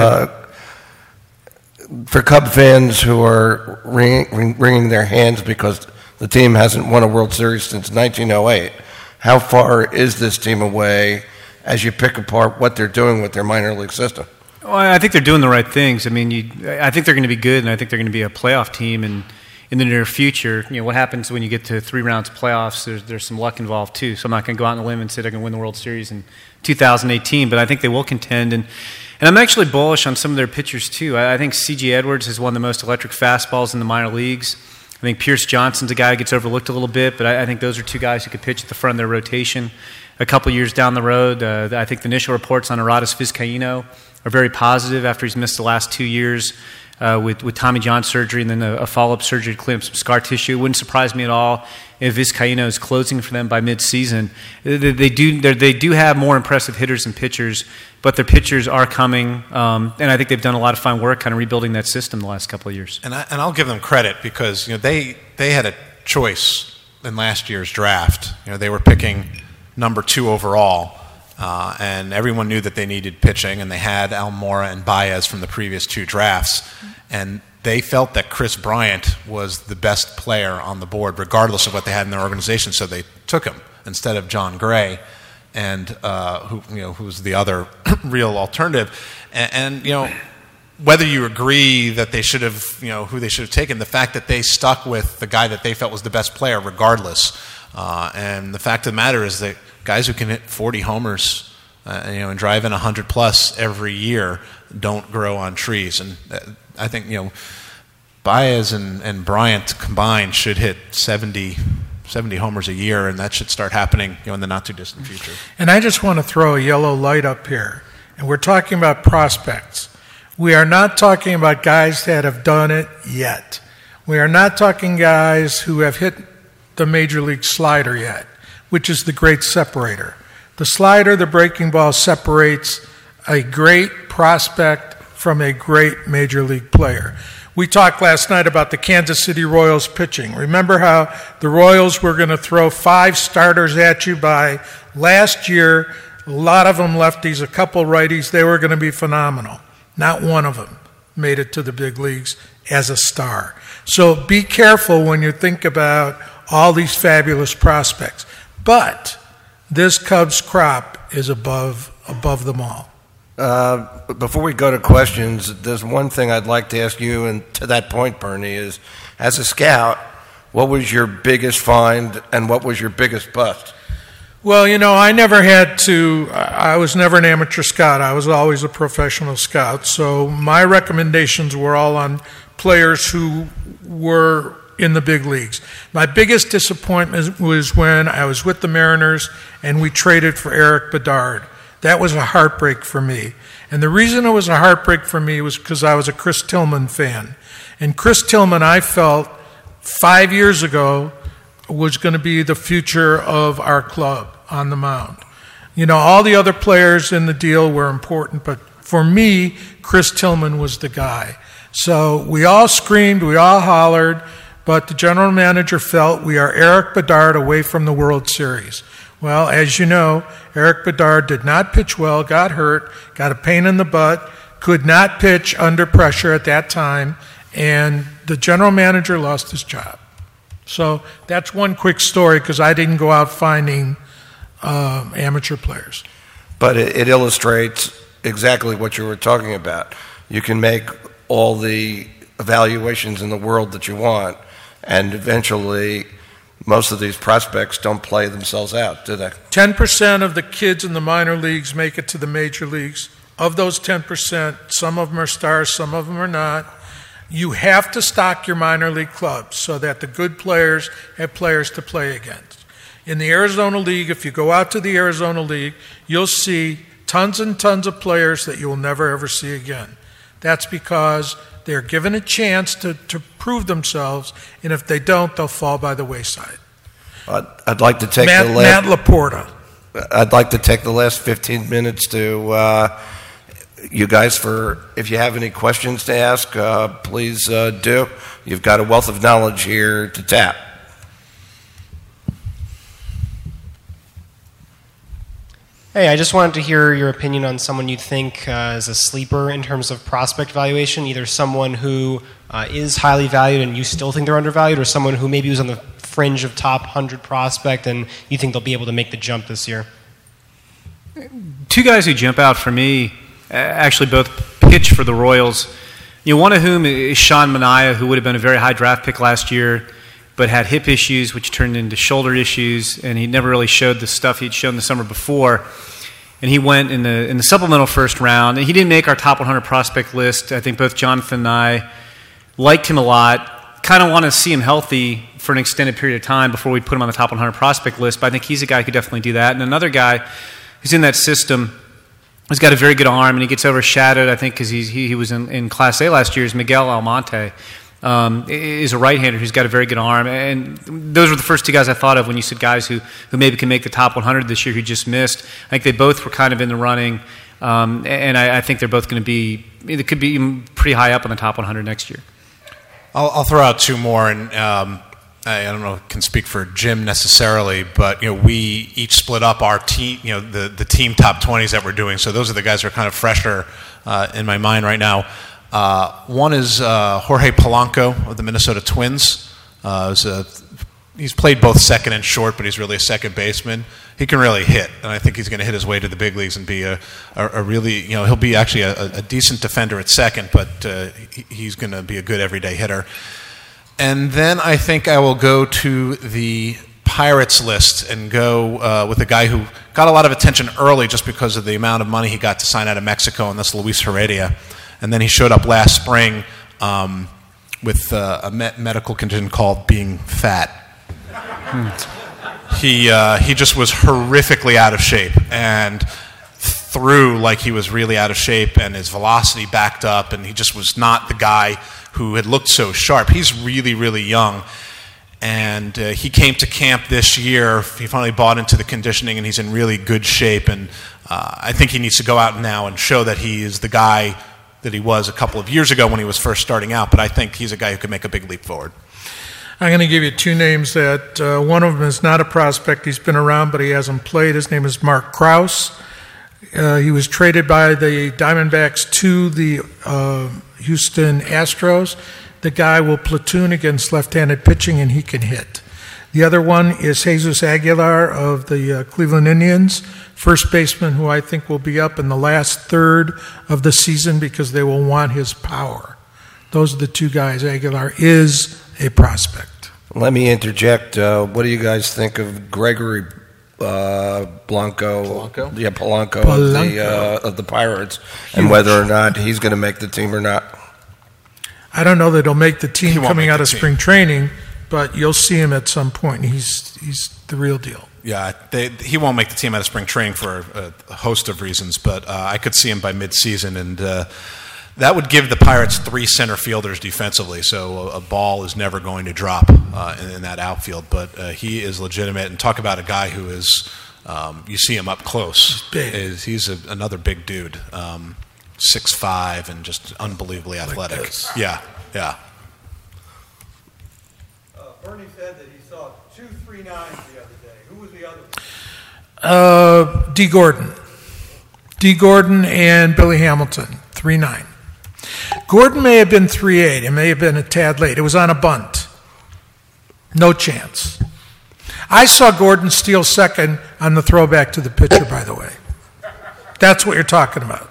for Cub fans who are wringing their hands because the team hasn't won a World Series since 1908, how far is this team away as you pick apart what they're doing with their minor league system? Well, I think they're doing the right things. I mean, I think they're going to be good, and I think they're going to be a playoff team in the near future. What happens when you get to 3 rounds of playoffs, there's some luck involved too. So I'm not going to go out on a limb and say they're going to win the World Series in 2018, but I think they will contend. And I'm actually bullish on some of their pitchers too. I think C.J. Edwards has one of the most electric fastballs in the minor leagues. I think Pierce Johnson's a guy who gets overlooked a little bit, but I think those are 2 guys who could pitch at the front of their rotation a couple years down the road. I think the initial reports on Aradis Vizcaíno are very positive after he's missed the last 2 years with Tommy John surgery and then a follow-up surgery to clean up some scar tissue. It wouldn't surprise me at all if Vizcaíno is closing for them by mid-season. They do have more impressive hitters and pitchers, but their pitchers are coming, and I think they've done a lot of fine work kind of rebuilding that system the last couple of years. And I'll give them credit because they had a choice in last year's draft. They were picking number 2 overall, and everyone knew that they needed pitching, and they had Almora and Baez from the previous 2 drafts, and they felt that Chris Bryant was the best player on the board, regardless of what they had in their organization, so they took him instead of John Gray, and who was the other real alternative. And whether you agree that they should have, who they should have taken, the fact that they stuck with the guy that they felt was the best player, regardless. And the fact of the matter is that guys who can hit 40 homers, and drive in 100+ every year don't grow on trees. And I think, Baez and Bryant combined should hit 70 homers a year, and that should start happening in the not-too-distant future. And I just want to throw a yellow light up here. And we're talking about prospects. We are not talking about guys that have done it yet. We are not talking guys who have hit the major league slider yet, which is the great separator. The slider, the breaking ball, separates a great prospect from a great major league player. We talked last night about the Kansas City Royals pitching. Remember how the Royals were going to throw 5 starters at you by last year? A lot of them lefties, a couple righties. They were going to be phenomenal. Not one of them made it to the big leagues as a star. So be careful when you think about all these fabulous prospects. But this Cubs crop is above them all. Before we go to questions, there's one thing I'd like to ask you, and to that point, Bernie, is as a scout, what was your biggest find and what was your biggest bust? Well, I was never an amateur scout. I was always a professional scout. So my recommendations were all on players who were in the big leagues. My biggest disappointment was when I was with the Mariners and we traded for Eric Bedard. That was a heartbreak for me. And the reason it was a heartbreak for me was because I was a Chris Tillman fan. And Chris Tillman, I felt 5 years ago, was going to be the future of our club on the mound. All the other players in the deal were important, but for me, Chris Tillman was the guy. So we all screamed, we all hollered, but the general manager felt we are Eric Bedard away from the World Series. Well, as you know, Eric Bedard did not pitch well, got hurt, got a pain in the butt, could not pitch under pressure at that time, and the general manager lost his job. So that's one quick story because I didn't go out finding amateur players. But it illustrates exactly what you were talking about. You can make all the evaluations in the world that you want, and eventually most of these prospects don't play themselves out, do they? 10% of the kids in the minor leagues make it to the major leagues. Of those 10%, some of them are stars, some of them are not. You have to stock your minor league clubs so that the good players have players to play against. In the Arizona League, if you go out to the Arizona League, you'll see tons and tons of players that you will never ever see again. That's because they're given a chance to prove themselves, and if they don't, they'll fall by the wayside. I'd like to take Matt Laporta. I'd like to take the last 15 minutes to you guys if you have any questions to ask, please do. You've got a wealth of knowledge here to tap. Hey, I just wanted to hear your opinion on someone you think is a sleeper in terms of prospect valuation, either someone who is highly valued and you still think they're undervalued, or someone who maybe was on the fringe of top 100 prospect and you think they'll be able to make the jump this year. 2 guys who jump out for me, actually both pitch for the Royals. One of whom is Sean Manaea, who would have been a very high draft pick last year, but had hip issues, which turned into shoulder issues, and he never really showed the stuff he'd shown the summer before. And he went in the supplemental first round, and he didn't make our top 100 prospect list. I think both Jonathan and I liked him a lot, kind of want to see him healthy for an extended period of time before we put him on the top 100 prospect list, but I think he's a guy who could definitely do that. And another guy who's in that system, who's got a very good arm, and he gets overshadowed, I think, because he was in Class A last year, is Miguel Almonte. Is a right-hander who's got a very good arm, and those were the first 2 guys I thought of when you said guys who maybe can make the top 100 this year who just missed. I think they both were kind of in the running, and I think they're both going to be, they could be pretty high up on the top 100 next year. I'll throw out 2 more, and I don't know if I can speak for Jim necessarily, but we each split up our team, the team top 20s that we're doing. So those are the guys that are kind of fresher in my mind right now. One is Jorge Polanco of the Minnesota Twins. He's played both second and short, but he's really a second baseman. He can really hit, and I think he's going to hit his way to the big leagues and be a really, he'll be actually a decent defender at second, but he's going to be a good everyday hitter. And then I think I will go to the Pirates list and go with a guy who got a lot of attention early just because of the amount of money he got to sign out of Mexico, and that's Luis Heredia. And then he showed up last spring with a medical condition called being fat. He just was horrifically out of shape and threw like he was really out of shape, and his velocity backed up, and he just was not the guy who had looked so sharp. He's really, really young, and he came to camp this year. He finally bought into the conditioning, and he's in really good shape, and I think he needs to go out now and show that he is the guy that he was a couple of years ago when he was first starting out, but I think he's a guy who could make a big leap forward. I'm going to give you two names that one of them is not a prospect. He's been around, but he hasn't played. His name is Mark Krause. He was traded by the Diamondbacks to the Houston Astros. The guy will platoon against left-handed pitching, and he can hit. The other one is Jesus Aguilar of the Cleveland Indians, first baseman who I think will be up in the last third of the season because they will want his power. Those are the two guys. Aguilar is a prospect. Let me interject. What do you guys think of Gregory Blanco? Yeah, Polanco. Of the Pirates, and whether or not he's going to make the team or not? I don't know that he'll make the team coming out of spring training, but you'll see him at some point. He's the real deal. Yeah, he won't make the team out of spring training for a host of reasons, but I could see him by midseason, and that would give the Pirates three center fielders defensively, so a ball is never going to drop in that outfield. But he is legitimate, and talk about a guy who is, you see him up close. He's another big dude, 6'5", and just unbelievably athletic. Like yeah. Bernie said that he saw 2 3-9s the other day. Who was the other one? D. Gordon. D. Gordon and Billy Hamilton, 3-9. Gordon may have been 3-8. It may have been a tad late. It was on a bunt. No chance. I saw Gordon steal second on the throwback to the pitcher, by the way. That's what you're talking about.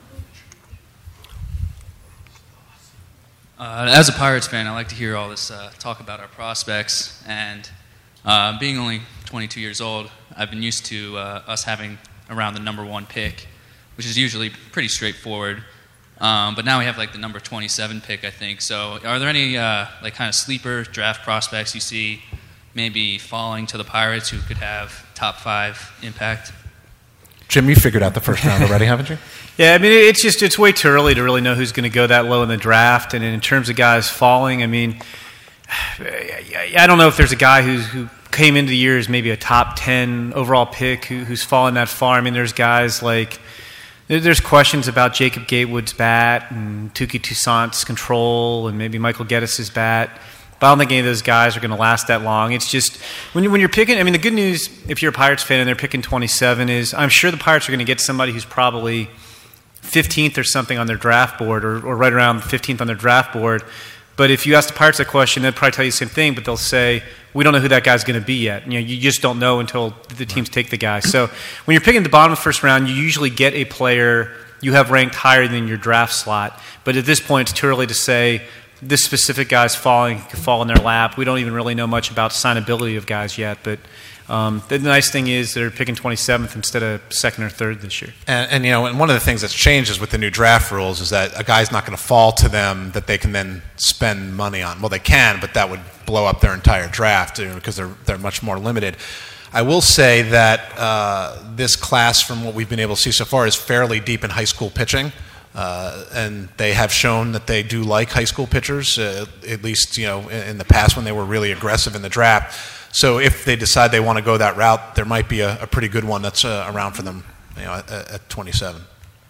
As a Pirates fan, I like to hear all this talk about our prospects. And being only 22 years old, I've been used to us having around the number 1 pick, which is usually pretty straightforward. But now we have like the number 27 pick, I think. So are there any like kind of sleeper draft prospects you see maybe falling to the Pirates who could have top 5 impact? Jim, you figured out the first round already, haven't you? Yeah, I mean, it's way too early to really know who's going to go that low in the draft. And in terms of guys falling, I mean, I don't know if there's a guy who came into the year as maybe a top 10 overall pick who's fallen that far. I mean, there's guys like, there's questions about Jacob Gatewood's bat and Touki Toussaint's control and maybe Michael Geddes' bat. But I don't think any of those guys are going to last that long. It's just, when you're picking, I mean, the good news, if you're a Pirates fan and they're picking 27, is I'm sure the Pirates are going to get somebody who's probably 15th or something on their draft board, or right around 15th on their draft board. But if you ask the Pirates that question, they'll probably tell you the same thing, but they'll say, we don't know who that guy's going to be yet. You know, you just don't know until the teams take the guy. So when you're picking at the bottom of the first round, you usually get a player you have ranked higher than your draft slot. But at this point, it's too early to say this specific guy's falling, could fall in their lap. We don't even really know much about signability of guys yet. But the nice thing is they're picking 27th instead of 2nd or 3rd this year. And you know, and one of the things that's changed is with the new draft rules is that a guy's not going to fall to them that they can then spend money on. Well, they can, but that would blow up their entire draft because they're much more limited. I will say that this class, from what we've been able to see so far, is fairly deep in high school pitching. And they have shown that they do like high school pitchers, at least in the past when they were really aggressive in the draft. So if they decide they want to go that route, there might be a pretty good one that's around for them at 27.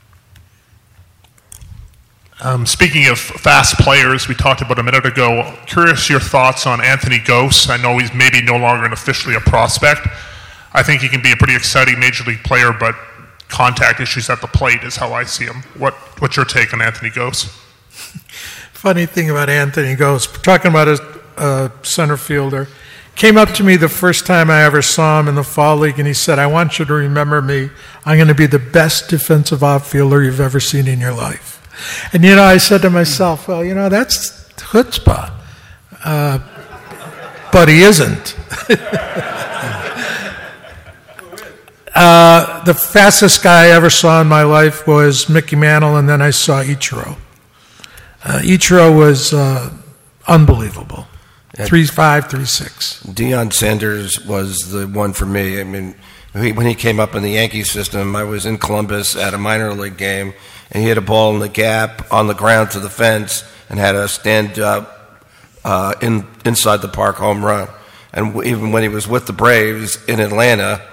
Speaking of fast players, we talked about a minute ago. Curious your thoughts on Anthony Gose. I know he's maybe no longer officially a prospect. I think he can be a pretty exciting major league player, but contact issues at the plate is how I see him. What's your take on Anthony Gose? Funny thing about Anthony Gose, talking about a center fielder, came up to me the first time I ever saw him in the Fall League, and he said, I want you to remember me. I'm going to be the best defensive outfielder you've ever seen in your life. And, I said to myself, well, that's chutzpah. But he isn't. The fastest guy I ever saw in my life was Mickey Mantle, and then I saw Ichiro. Ichiro was unbelievable. 3.5, 3.6. Deion Sanders was the one for me. I mean, when he came up in the Yankee system, I was in Columbus at a minor league game, and he hit a ball in the gap on the ground to the fence and had a stand up inside the park home run. And even when he was with the Braves in Atlanta,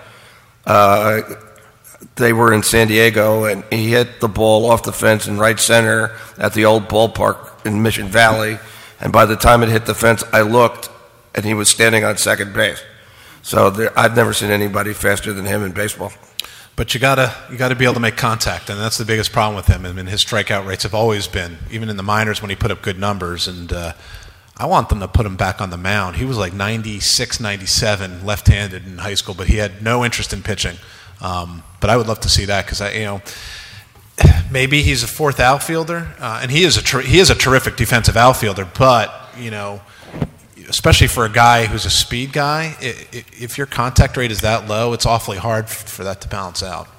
they were in San Diego, and he hit the ball off the fence in right center at the old ballpark in Mission Valley. And by the time it hit the fence, I looked, and he was standing on second base. So I've never seen anybody faster than him in baseball. But you gotta be able to make contact, and that's the biggest problem with him. I mean, his strikeout rates have always been, even in the minors when he put up good numbers. And I want them to put him back on the mound. He was like 96, 97, left-handed in high school, but he had no interest in pitching. But I would love to see that because maybe he's a fourth outfielder, and he is a terrific defensive outfielder. But especially for a guy who's a speed guy, if your contact rate is that low, it's awfully hard for that to balance out.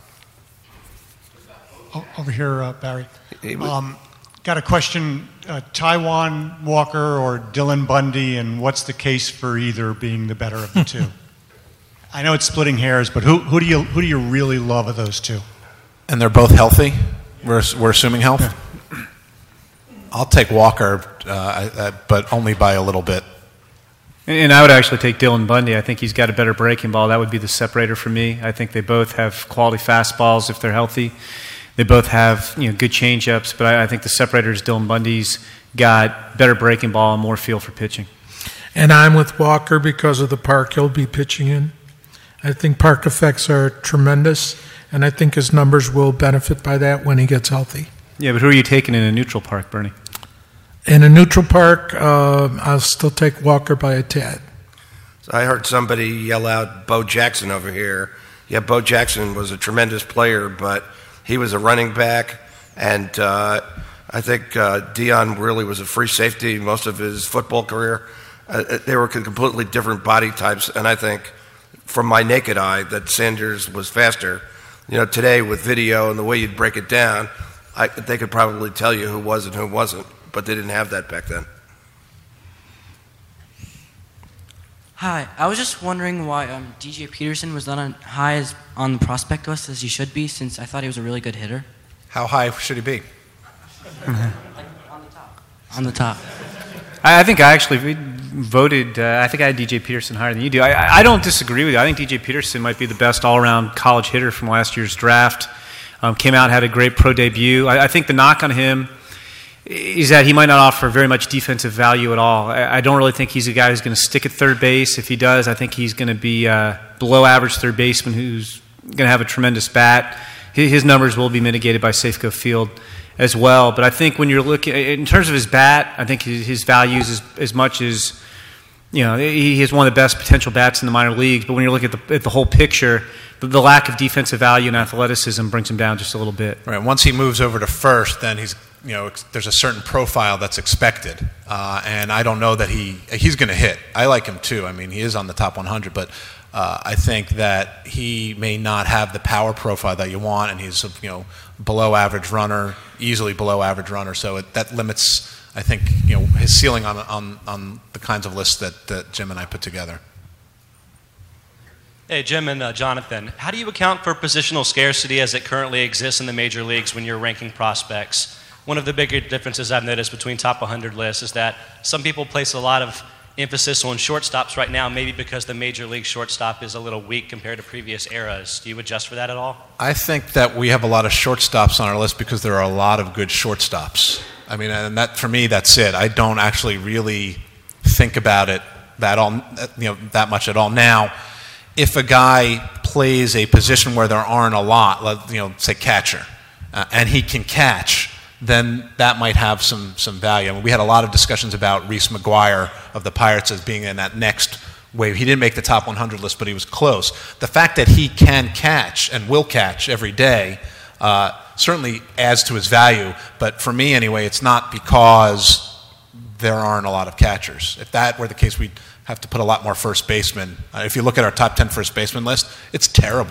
Over here, Barry. Got a question. Taijuan Walker or Dylan Bundy, and what's the case for either being the better of the two? I know it's splitting hairs, but who do you really love of those two? And they're both healthy? We're assuming health? Yeah. I'll take Walker, but only by a little bit. And I would actually take Dylan Bundy. I think he's got a better breaking ball. That would be the separator for me. I think they both have quality fastballs if they're healthy. They both have good changeups, but I think the separator is Dylan Bundy's got better breaking ball and more feel for pitching. And I'm with Walker because of the park he'll be pitching in. I think park effects are tremendous, and I think his numbers will benefit by that when he gets healthy. Yeah, but who are you taking in a neutral park, Bernie? In a neutral park, I'll still take Walker by a tad. So I heard somebody yell out Bo Jackson over here. Yeah, Bo Jackson was a tremendous player, but he was a running back, and I think Deion really was a free safety most of his football career. They were completely different body types, and I think from my naked eye that Sanders was faster. Today with video and the way you'd break it down, they could probably tell you who was and who wasn't, but they didn't have that back then. Hi, I was just wondering why DJ Peterson was not high on the prospect list as he should be, since I thought he was a really good hitter. How high should he be? On the top. I think I actually voted, I think I had DJ Peterson higher than you do. I don't disagree with you. I think DJ Peterson might be the best all-around college hitter from last year's draft. Came out, had a great pro debut. I think the knock on him is that he might not offer very much defensive value at all. I don't really think he's a guy who's going to stick at third base. If he does, I think he's going to be a below-average third baseman who's going to have a tremendous bat. His numbers will be mitigated by Safeco Field as well. But I think when you're looking, in terms of his bat, I think his value is as much as, he is one of the best potential bats in the minor leagues. But when you're looking at the whole picture, the lack of defensive value and athleticism brings him down just a little bit. Right. Once he moves over to first, then there's a certain profile that's expected. And I don't know that he's going to hit. I like him too. I mean, he is on the top 100, but I think that he may not have the power profile that you want, and he's below average runner, easily below average runner. So that limits, I think, his ceiling on the kinds of lists that Jim and I put together. Hey, Jim and Jonathan, how do you account for positional scarcity as it currently exists in the major leagues when you're ranking prospects? One of the bigger differences I've noticed between top 100 lists is that some people place a lot of emphasis on shortstops right now, maybe because the major league shortstop is a little weak compared to previous eras. Do you adjust for that at all? I think that we have a lot of shortstops on our list because there are a lot of good shortstops. I mean, and that for me, that's it. I don't actually really think about it that much at all. Now, if a guy plays a position where there aren't a lot, say catcher, and he can catch, then that might have some value. I mean, we had a lot of discussions about Reese McGuire of the Pirates as being in that next wave. He didn't make the top 100 list, but he was close. The fact that he can catch and will catch every day certainly adds to his value. But for me, anyway, it's not because there aren't a lot of catchers. If that were the case, we'd have to put a lot more first basemen. If you look at our top 10 first baseman list, it's terrible.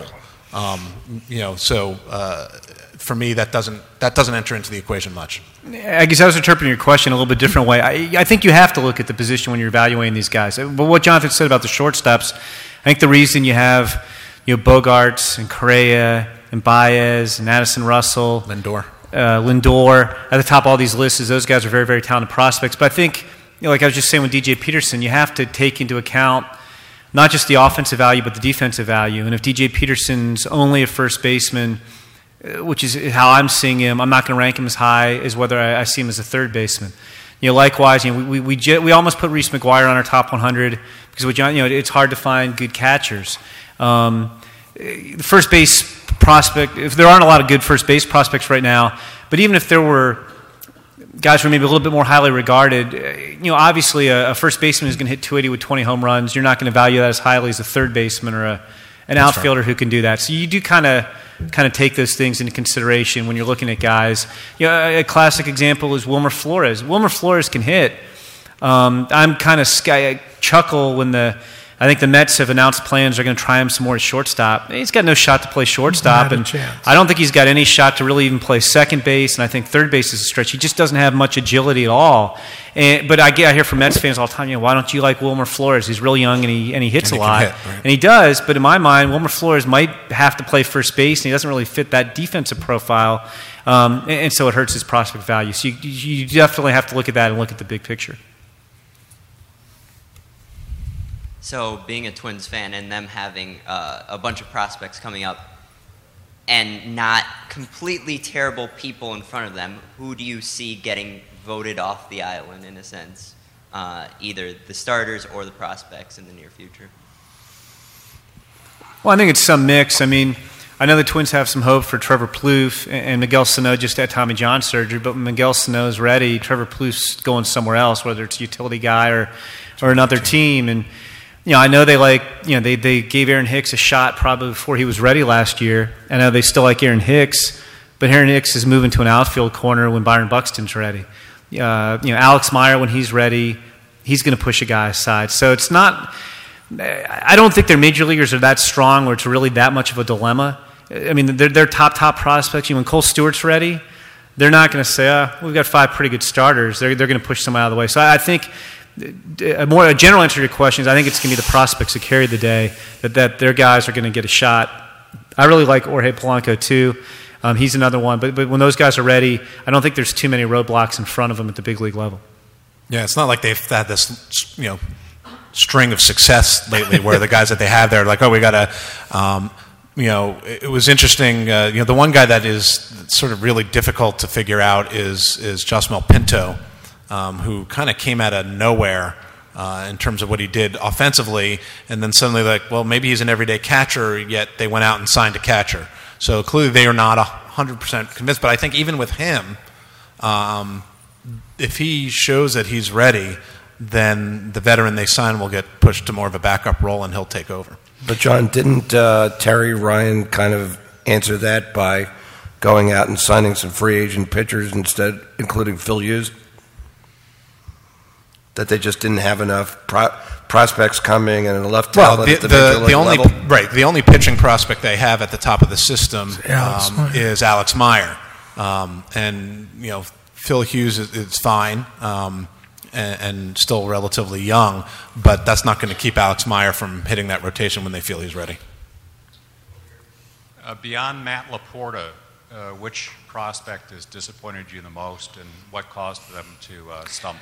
For me, that doesn't enter into the equation much. I guess I was interpreting your question a little bit different way. I think you have to look at the position when you're evaluating these guys. But what Jonathan said about the shortstops, I think the reason you have Bogarts and Correa and Baez and Addison Russell, Lindor at the top of all these lists is those guys are very, very talented prospects. But I think, like I was just saying with DJ Peterson, you have to take into account not just the offensive value but the defensive value. And if DJ Peterson's only a first baseman, which is how I'm seeing him, I'm not going to rank him as high as whether I see him as a third baseman. Likewise, we almost put Reese McGuire on our top 100 because it's hard to find good catchers. The first base prospect, if there aren't a lot of good first base prospects right now, but even if there were guys who are maybe a little bit more highly regarded, obviously a first baseman is going to hit 280 with 20 home runs. You're not going to value that as highly as a third baseman or an outfielder who can do that. So you do kind of take those things into consideration when you're looking at guys. A classic example is Wilmer Flores. Wilmer Flores can hit. I'm kind of chuckle when I think the Mets have announced plans they're going to try him some more at shortstop. He's got no shot to play shortstop, and I don't think he's got any shot to really even play second base, and I think third base is a stretch. He just doesn't have much agility at all. But I hear from Mets fans all the time, why don't you like Wilmer Flores? He's really young and he hits a lot. And he does, but in my mind, Wilmer Flores might have to play first base, and he doesn't really fit that defensive profile, and so it hurts his prospect value. So you definitely have to look at that and look at the big picture. So being a Twins fan and them having a bunch of prospects coming up and not completely terrible people in front of them, who do you see getting voted off the island in a sense? Either the starters or the prospects in the near future? Well, I think it's some mix. I mean, I know the Twins have some hope for Trevor Plouffe, and Miguel Sano just had Tommy John surgery, but when Miguel Sano's ready, Trevor Plouffe's going somewhere else, whether it's a utility guy or another team. And I know they gave Aaron Hicks a shot probably before he was ready last year. I know they still like Aaron Hicks, but Aaron Hicks is moving to an outfield corner when Byron Buxton's ready. Alex Meyer, when he's ready, he's going to push a guy aside. So it's not. I don't think their major leaguers are that strong where it's really that much of a dilemma. I mean, they're top prospects. When Cole Stewart's ready, they're not going to say, we've got 5 pretty good starters. They're going to push someone out of the way. So I think a general answer to your question is I think it's going to be the prospects that carry the day, that their guys are going to get a shot. I really like Jorge Polanco too. He's another one. But when those guys are ready, I don't think there's too many roadblocks in front of them at the big league level. Yeah, it's not like they've had this, string of success lately where the guys that they have there are like, we got to, it was interesting. The one guy that is sort of really difficult to figure out is Josmel Pinto, who kind of came out of nowhere in terms of what he did offensively, and then suddenly maybe he's an everyday catcher, yet they went out and signed a catcher. So clearly they are not 100% convinced, but I think even with him, if he shows that he's ready, then the veteran they sign will get pushed to more of a backup role and he'll take over. But John, didn't Terry Ryan kind of answer that by going out and signing some free agent pitchers instead, including Phil Hughes? That they just didn't have enough prospects coming and enough talent at the major league level? Right. The only pitching prospect they have at the top of the system is Alex Meyer. And Phil Hughes is fine and still relatively young, but that's not going to keep Alex Meyer from hitting that rotation when they feel he's ready. Beyond Matt Laporta, which prospect has disappointed you the most, and what caused them to stumble?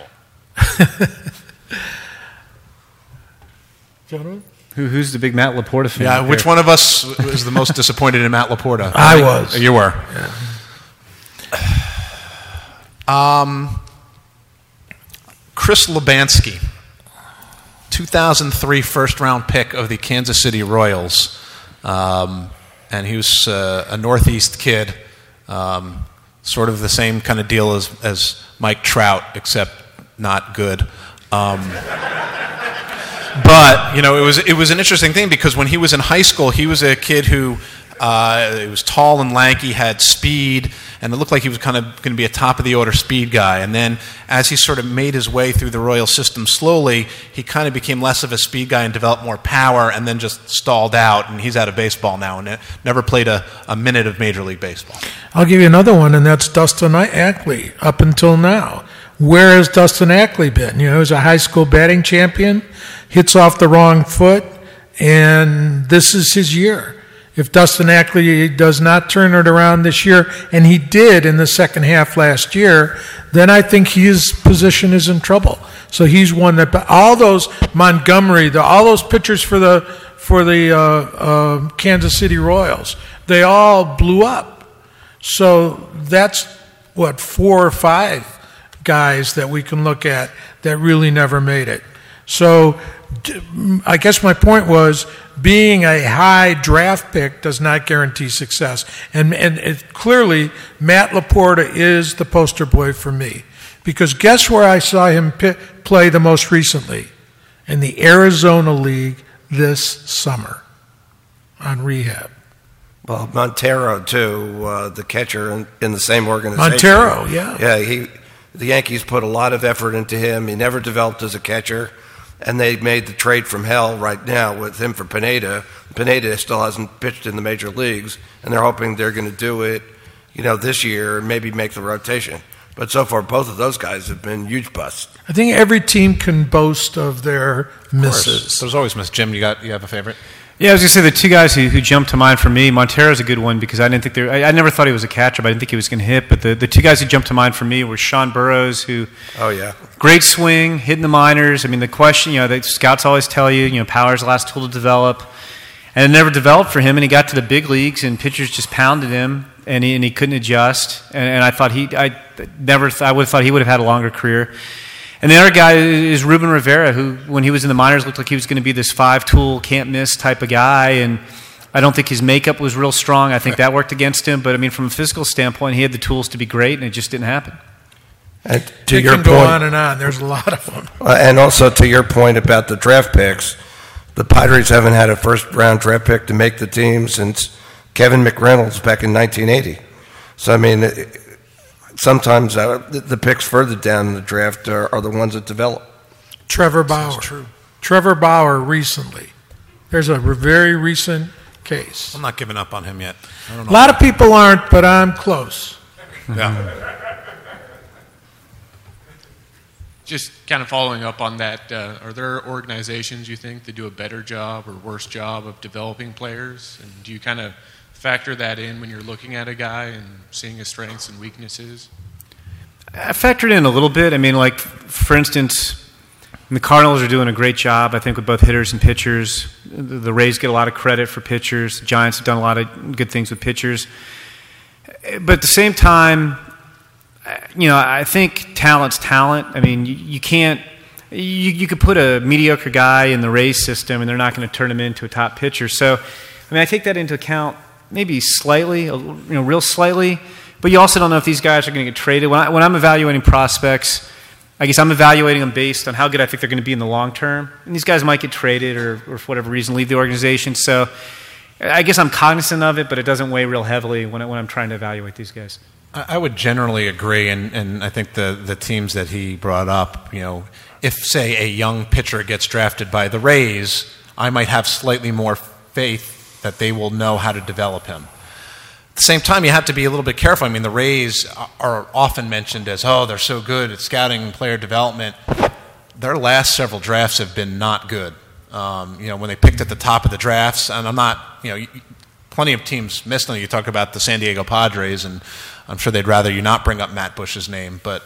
Gentlemen? Who's the big Matt Laporta fan? Yeah, which one of us was the most disappointed in Matt Laporta? I was. You were. Yeah. Chris Lubanski, 2003 first-round pick of the Kansas City Royals, and he was a Northeast kid, sort of the same kind of deal as Mike Trout, except not good. But it was an interesting thing because when he was in high school, he was a kid who He was tall and lanky, had speed, and it looked like he was kind of going to be a top-of-the-order speed guy. And then as he sort of made his way through the Royal system slowly, he kind of became less of a speed guy and developed more power and then just stalled out, and he's out of baseball now and never played a minute of Major League Baseball. I'll give you another one, and that's Dustin Ackley up until now. Where has Dustin Ackley been? You know, he was a high school batting champion, hits off the wrong foot, and this is his year. If Dustin Ackley does not turn it around this year, and he did in the second half last year, then I think his position is in trouble. So he's one that all those Montgomery, all those pitchers for the Kansas City Royals, they all blew up. So that's what 4 or 5 guys that we can look at that really never made it. So I guess my point was, being a high draft pick does not guarantee success. And clearly, Matt Laporta is the poster boy for me. Because guess where I saw him play the most recently? In the Arizona League this summer on rehab. Well, Montero, too, the catcher in the same organization. Montero, yeah. Yeah, the Yankees put a lot of effort into him. He never developed as a catcher. And they made the trade from hell right now with him for Pineda. Pineda still hasn't pitched in the major leagues, and they're hoping they're going to do it, this year and maybe make the rotation. But so far, both of those guys have been huge busts. I think every team can boast of their misses. There's always miss. Jim, you have a favorite? Yeah, I was going to say the 2 guys who jumped to mind for me. Montero's a good one because I didn't think I never thought he was a catcher, but I didn't think he was going to hit. But the 2 guys who jumped to mind for me were Sean Burroughs, who great swing, hitting the minors. I mean, the question, the scouts always tell you, power's the last tool to develop, and it never developed for him. And he got to the big leagues, and pitchers just pounded him, and he couldn't adjust. And I thought I would have thought he would have had a longer career. And the other guy is Ruben Rivera, who, when he was in the minors, looked like he was going to be this 5-tool, can't-miss type of guy. And I don't think his makeup was real strong. I think that worked against him. But, I mean, from a physical standpoint, he had the tools to be great, and it just didn't happen. And it can go on and on. There's a lot of them. And also, to your point about the draft picks, the Padres haven't had a first-round draft pick to make the team since Kevin McReynolds back in 1980. So, I mean, sometimes the picks further down in the draft are the ones that develop. Trevor Bauer. True. Trevor Bauer recently. There's a very recent case. I'm not giving up on him yet. I don't know. A lot of people aren't, but I'm close. Yeah. Just kind of following up on that, are there organizations you think that do a better job or worse job of developing players? And do you kind of factor that in when you're looking at a guy and seeing his strengths and weaknesses? I factored in a little bit. I mean, like, for instance, the Cardinals are doing a great job, I think, with both hitters and pitchers. The Rays get a lot of credit for pitchers. The Giants have done a lot of good things with pitchers. But at the same time, I think talent's talent. I mean, you can't – you could put a mediocre guy in the Rays system and they're not going to turn him into a top pitcher. So, I mean, I take that into account maybe slightly, real slightly. But you also don't know if these guys are going to get traded. When I'm evaluating prospects, I guess I'm evaluating them based on how good I think they're going to be in the long term. And these guys might get traded or for whatever reason leave the organization. So I guess I'm cognizant of it, but it doesn't weigh real heavily when I'm trying to evaluate these guys. I would generally agree, and I think the teams that he brought up, if, say, a young pitcher gets drafted by the Rays, I might have slightly more faith that they will know how to develop him. At the same time, you have to be a little bit careful. I mean, the Rays are often mentioned as, they're so good at scouting and player development. Their last several drafts have been not good. When they picked at the top of the drafts, and I'm not, plenty of teams missed them. You talk about the San Diego Padres, and I'm sure they'd rather you not bring up Matt Bush's name, but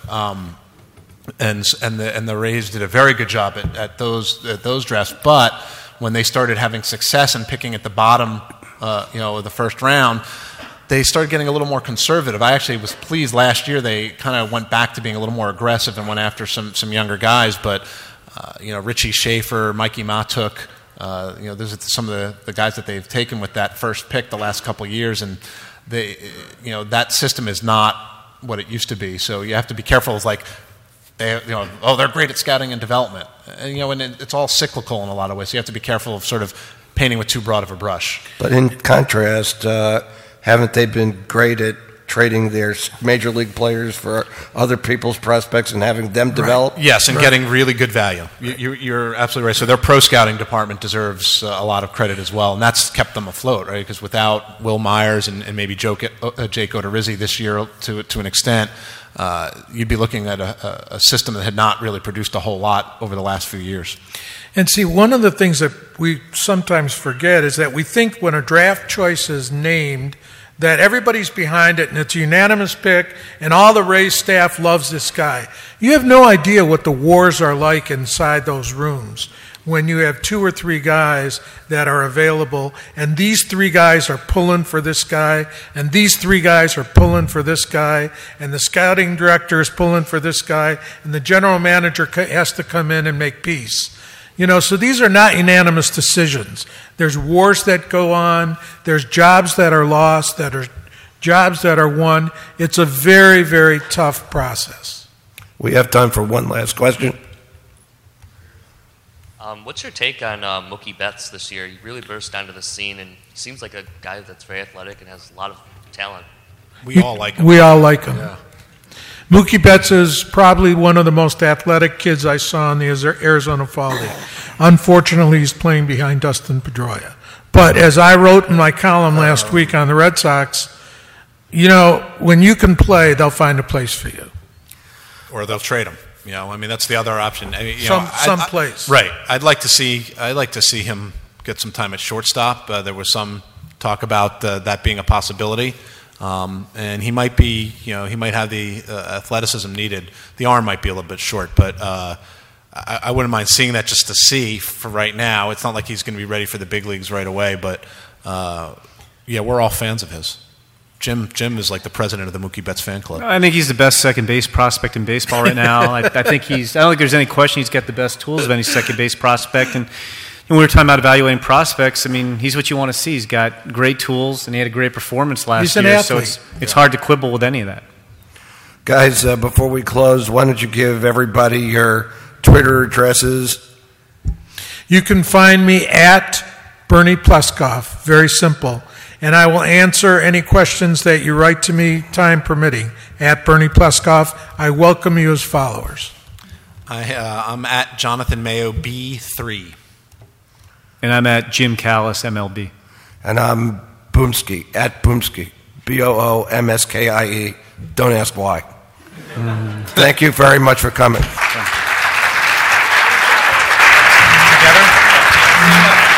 and the Rays did a very good job at those drafts. But when they started having success and picking at the bottom, of the first round, they started getting a little more conservative. I actually was pleased last year. They kind of went back to being a little more aggressive and went after some younger guys. But Richie Schaefer, Mikey Matuk, those are some of the guys that they've taken with that first pick the last couple of years, and that system is not what it used to be. So you have to be careful. It's like they're great at scouting and development. And it's all cyclical in a lot of ways. So you have to be careful of sort of painting with too broad of a brush. But in contrast, haven't they been great at trading their major league players for other people's prospects and having them develop? Right. Yes, and getting really good value. You're absolutely right. So their pro scouting department deserves a lot of credit as well, and that's kept them afloat, right? Because without Will Myers and maybe Jake Odorizzi this year to an extent, you'd be looking at a system that had not really produced a whole lot over the last few years. And see, one of the things that we sometimes forget is that we think when a draft choice is named that everybody's behind it and it's a unanimous pick and all the Rays staff loves this guy. You have no idea what the wars are like inside those rooms when you have 2 or 3 guys that are available and these 3 guys are pulling for this guy and these 3 guys are pulling for this guy and the scouting director is pulling for this guy and the general manager has to come in and make peace. So these are not unanimous decisions. There's wars that go on. There's jobs that are lost, that are jobs that are won. It's a very, very tough process. We have time for one last question. What's your take on Mookie Betts this year? He really burst onto the scene and seems like a guy that's very athletic and has a lot of talent. We all like him. We all like him. Yeah. Mookie Betts is probably one of the most athletic kids I saw in the Arizona Fall League. Unfortunately, he's playing behind Dustin Pedroia. But as I wrote in my column last week on the Red Sox, when you can play, they'll find a place for you. Or they'll trade him. That's the other option. Some place. Right. I'd like to see him get some time at shortstop. There was some talk about that being a possibility. And he might be, he might have the athleticism needed. The arm might be a little bit short, but I wouldn't mind seeing that just to see for right now. It's not like he's going to be ready for the big leagues right away, but we're all fans of his. Jim is like the president of the Mookie Betts fan club. I think he's the best second base prospect in baseball right now. I don't think there's any question he's got the best tools of any second base prospect. And when we were talking about evaluating prospects, he's what you want to see. He's got great tools, and he had a great performance last year. Athlete. So it's hard to quibble with any of that. Guys, before we close, why don't you give everybody your Twitter addresses? You can find me at Bernie Pleskoff. Very simple. And I will answer any questions that you write to me, time permitting, at Bernie Pleskoff. I welcome you as followers. I'm at Jonathan Mayo B3. And I'm at Jim Callis, MLB. And I'm Boomski, at Boomski, Boomskie. Don't ask why. Thank you very much for coming. Together?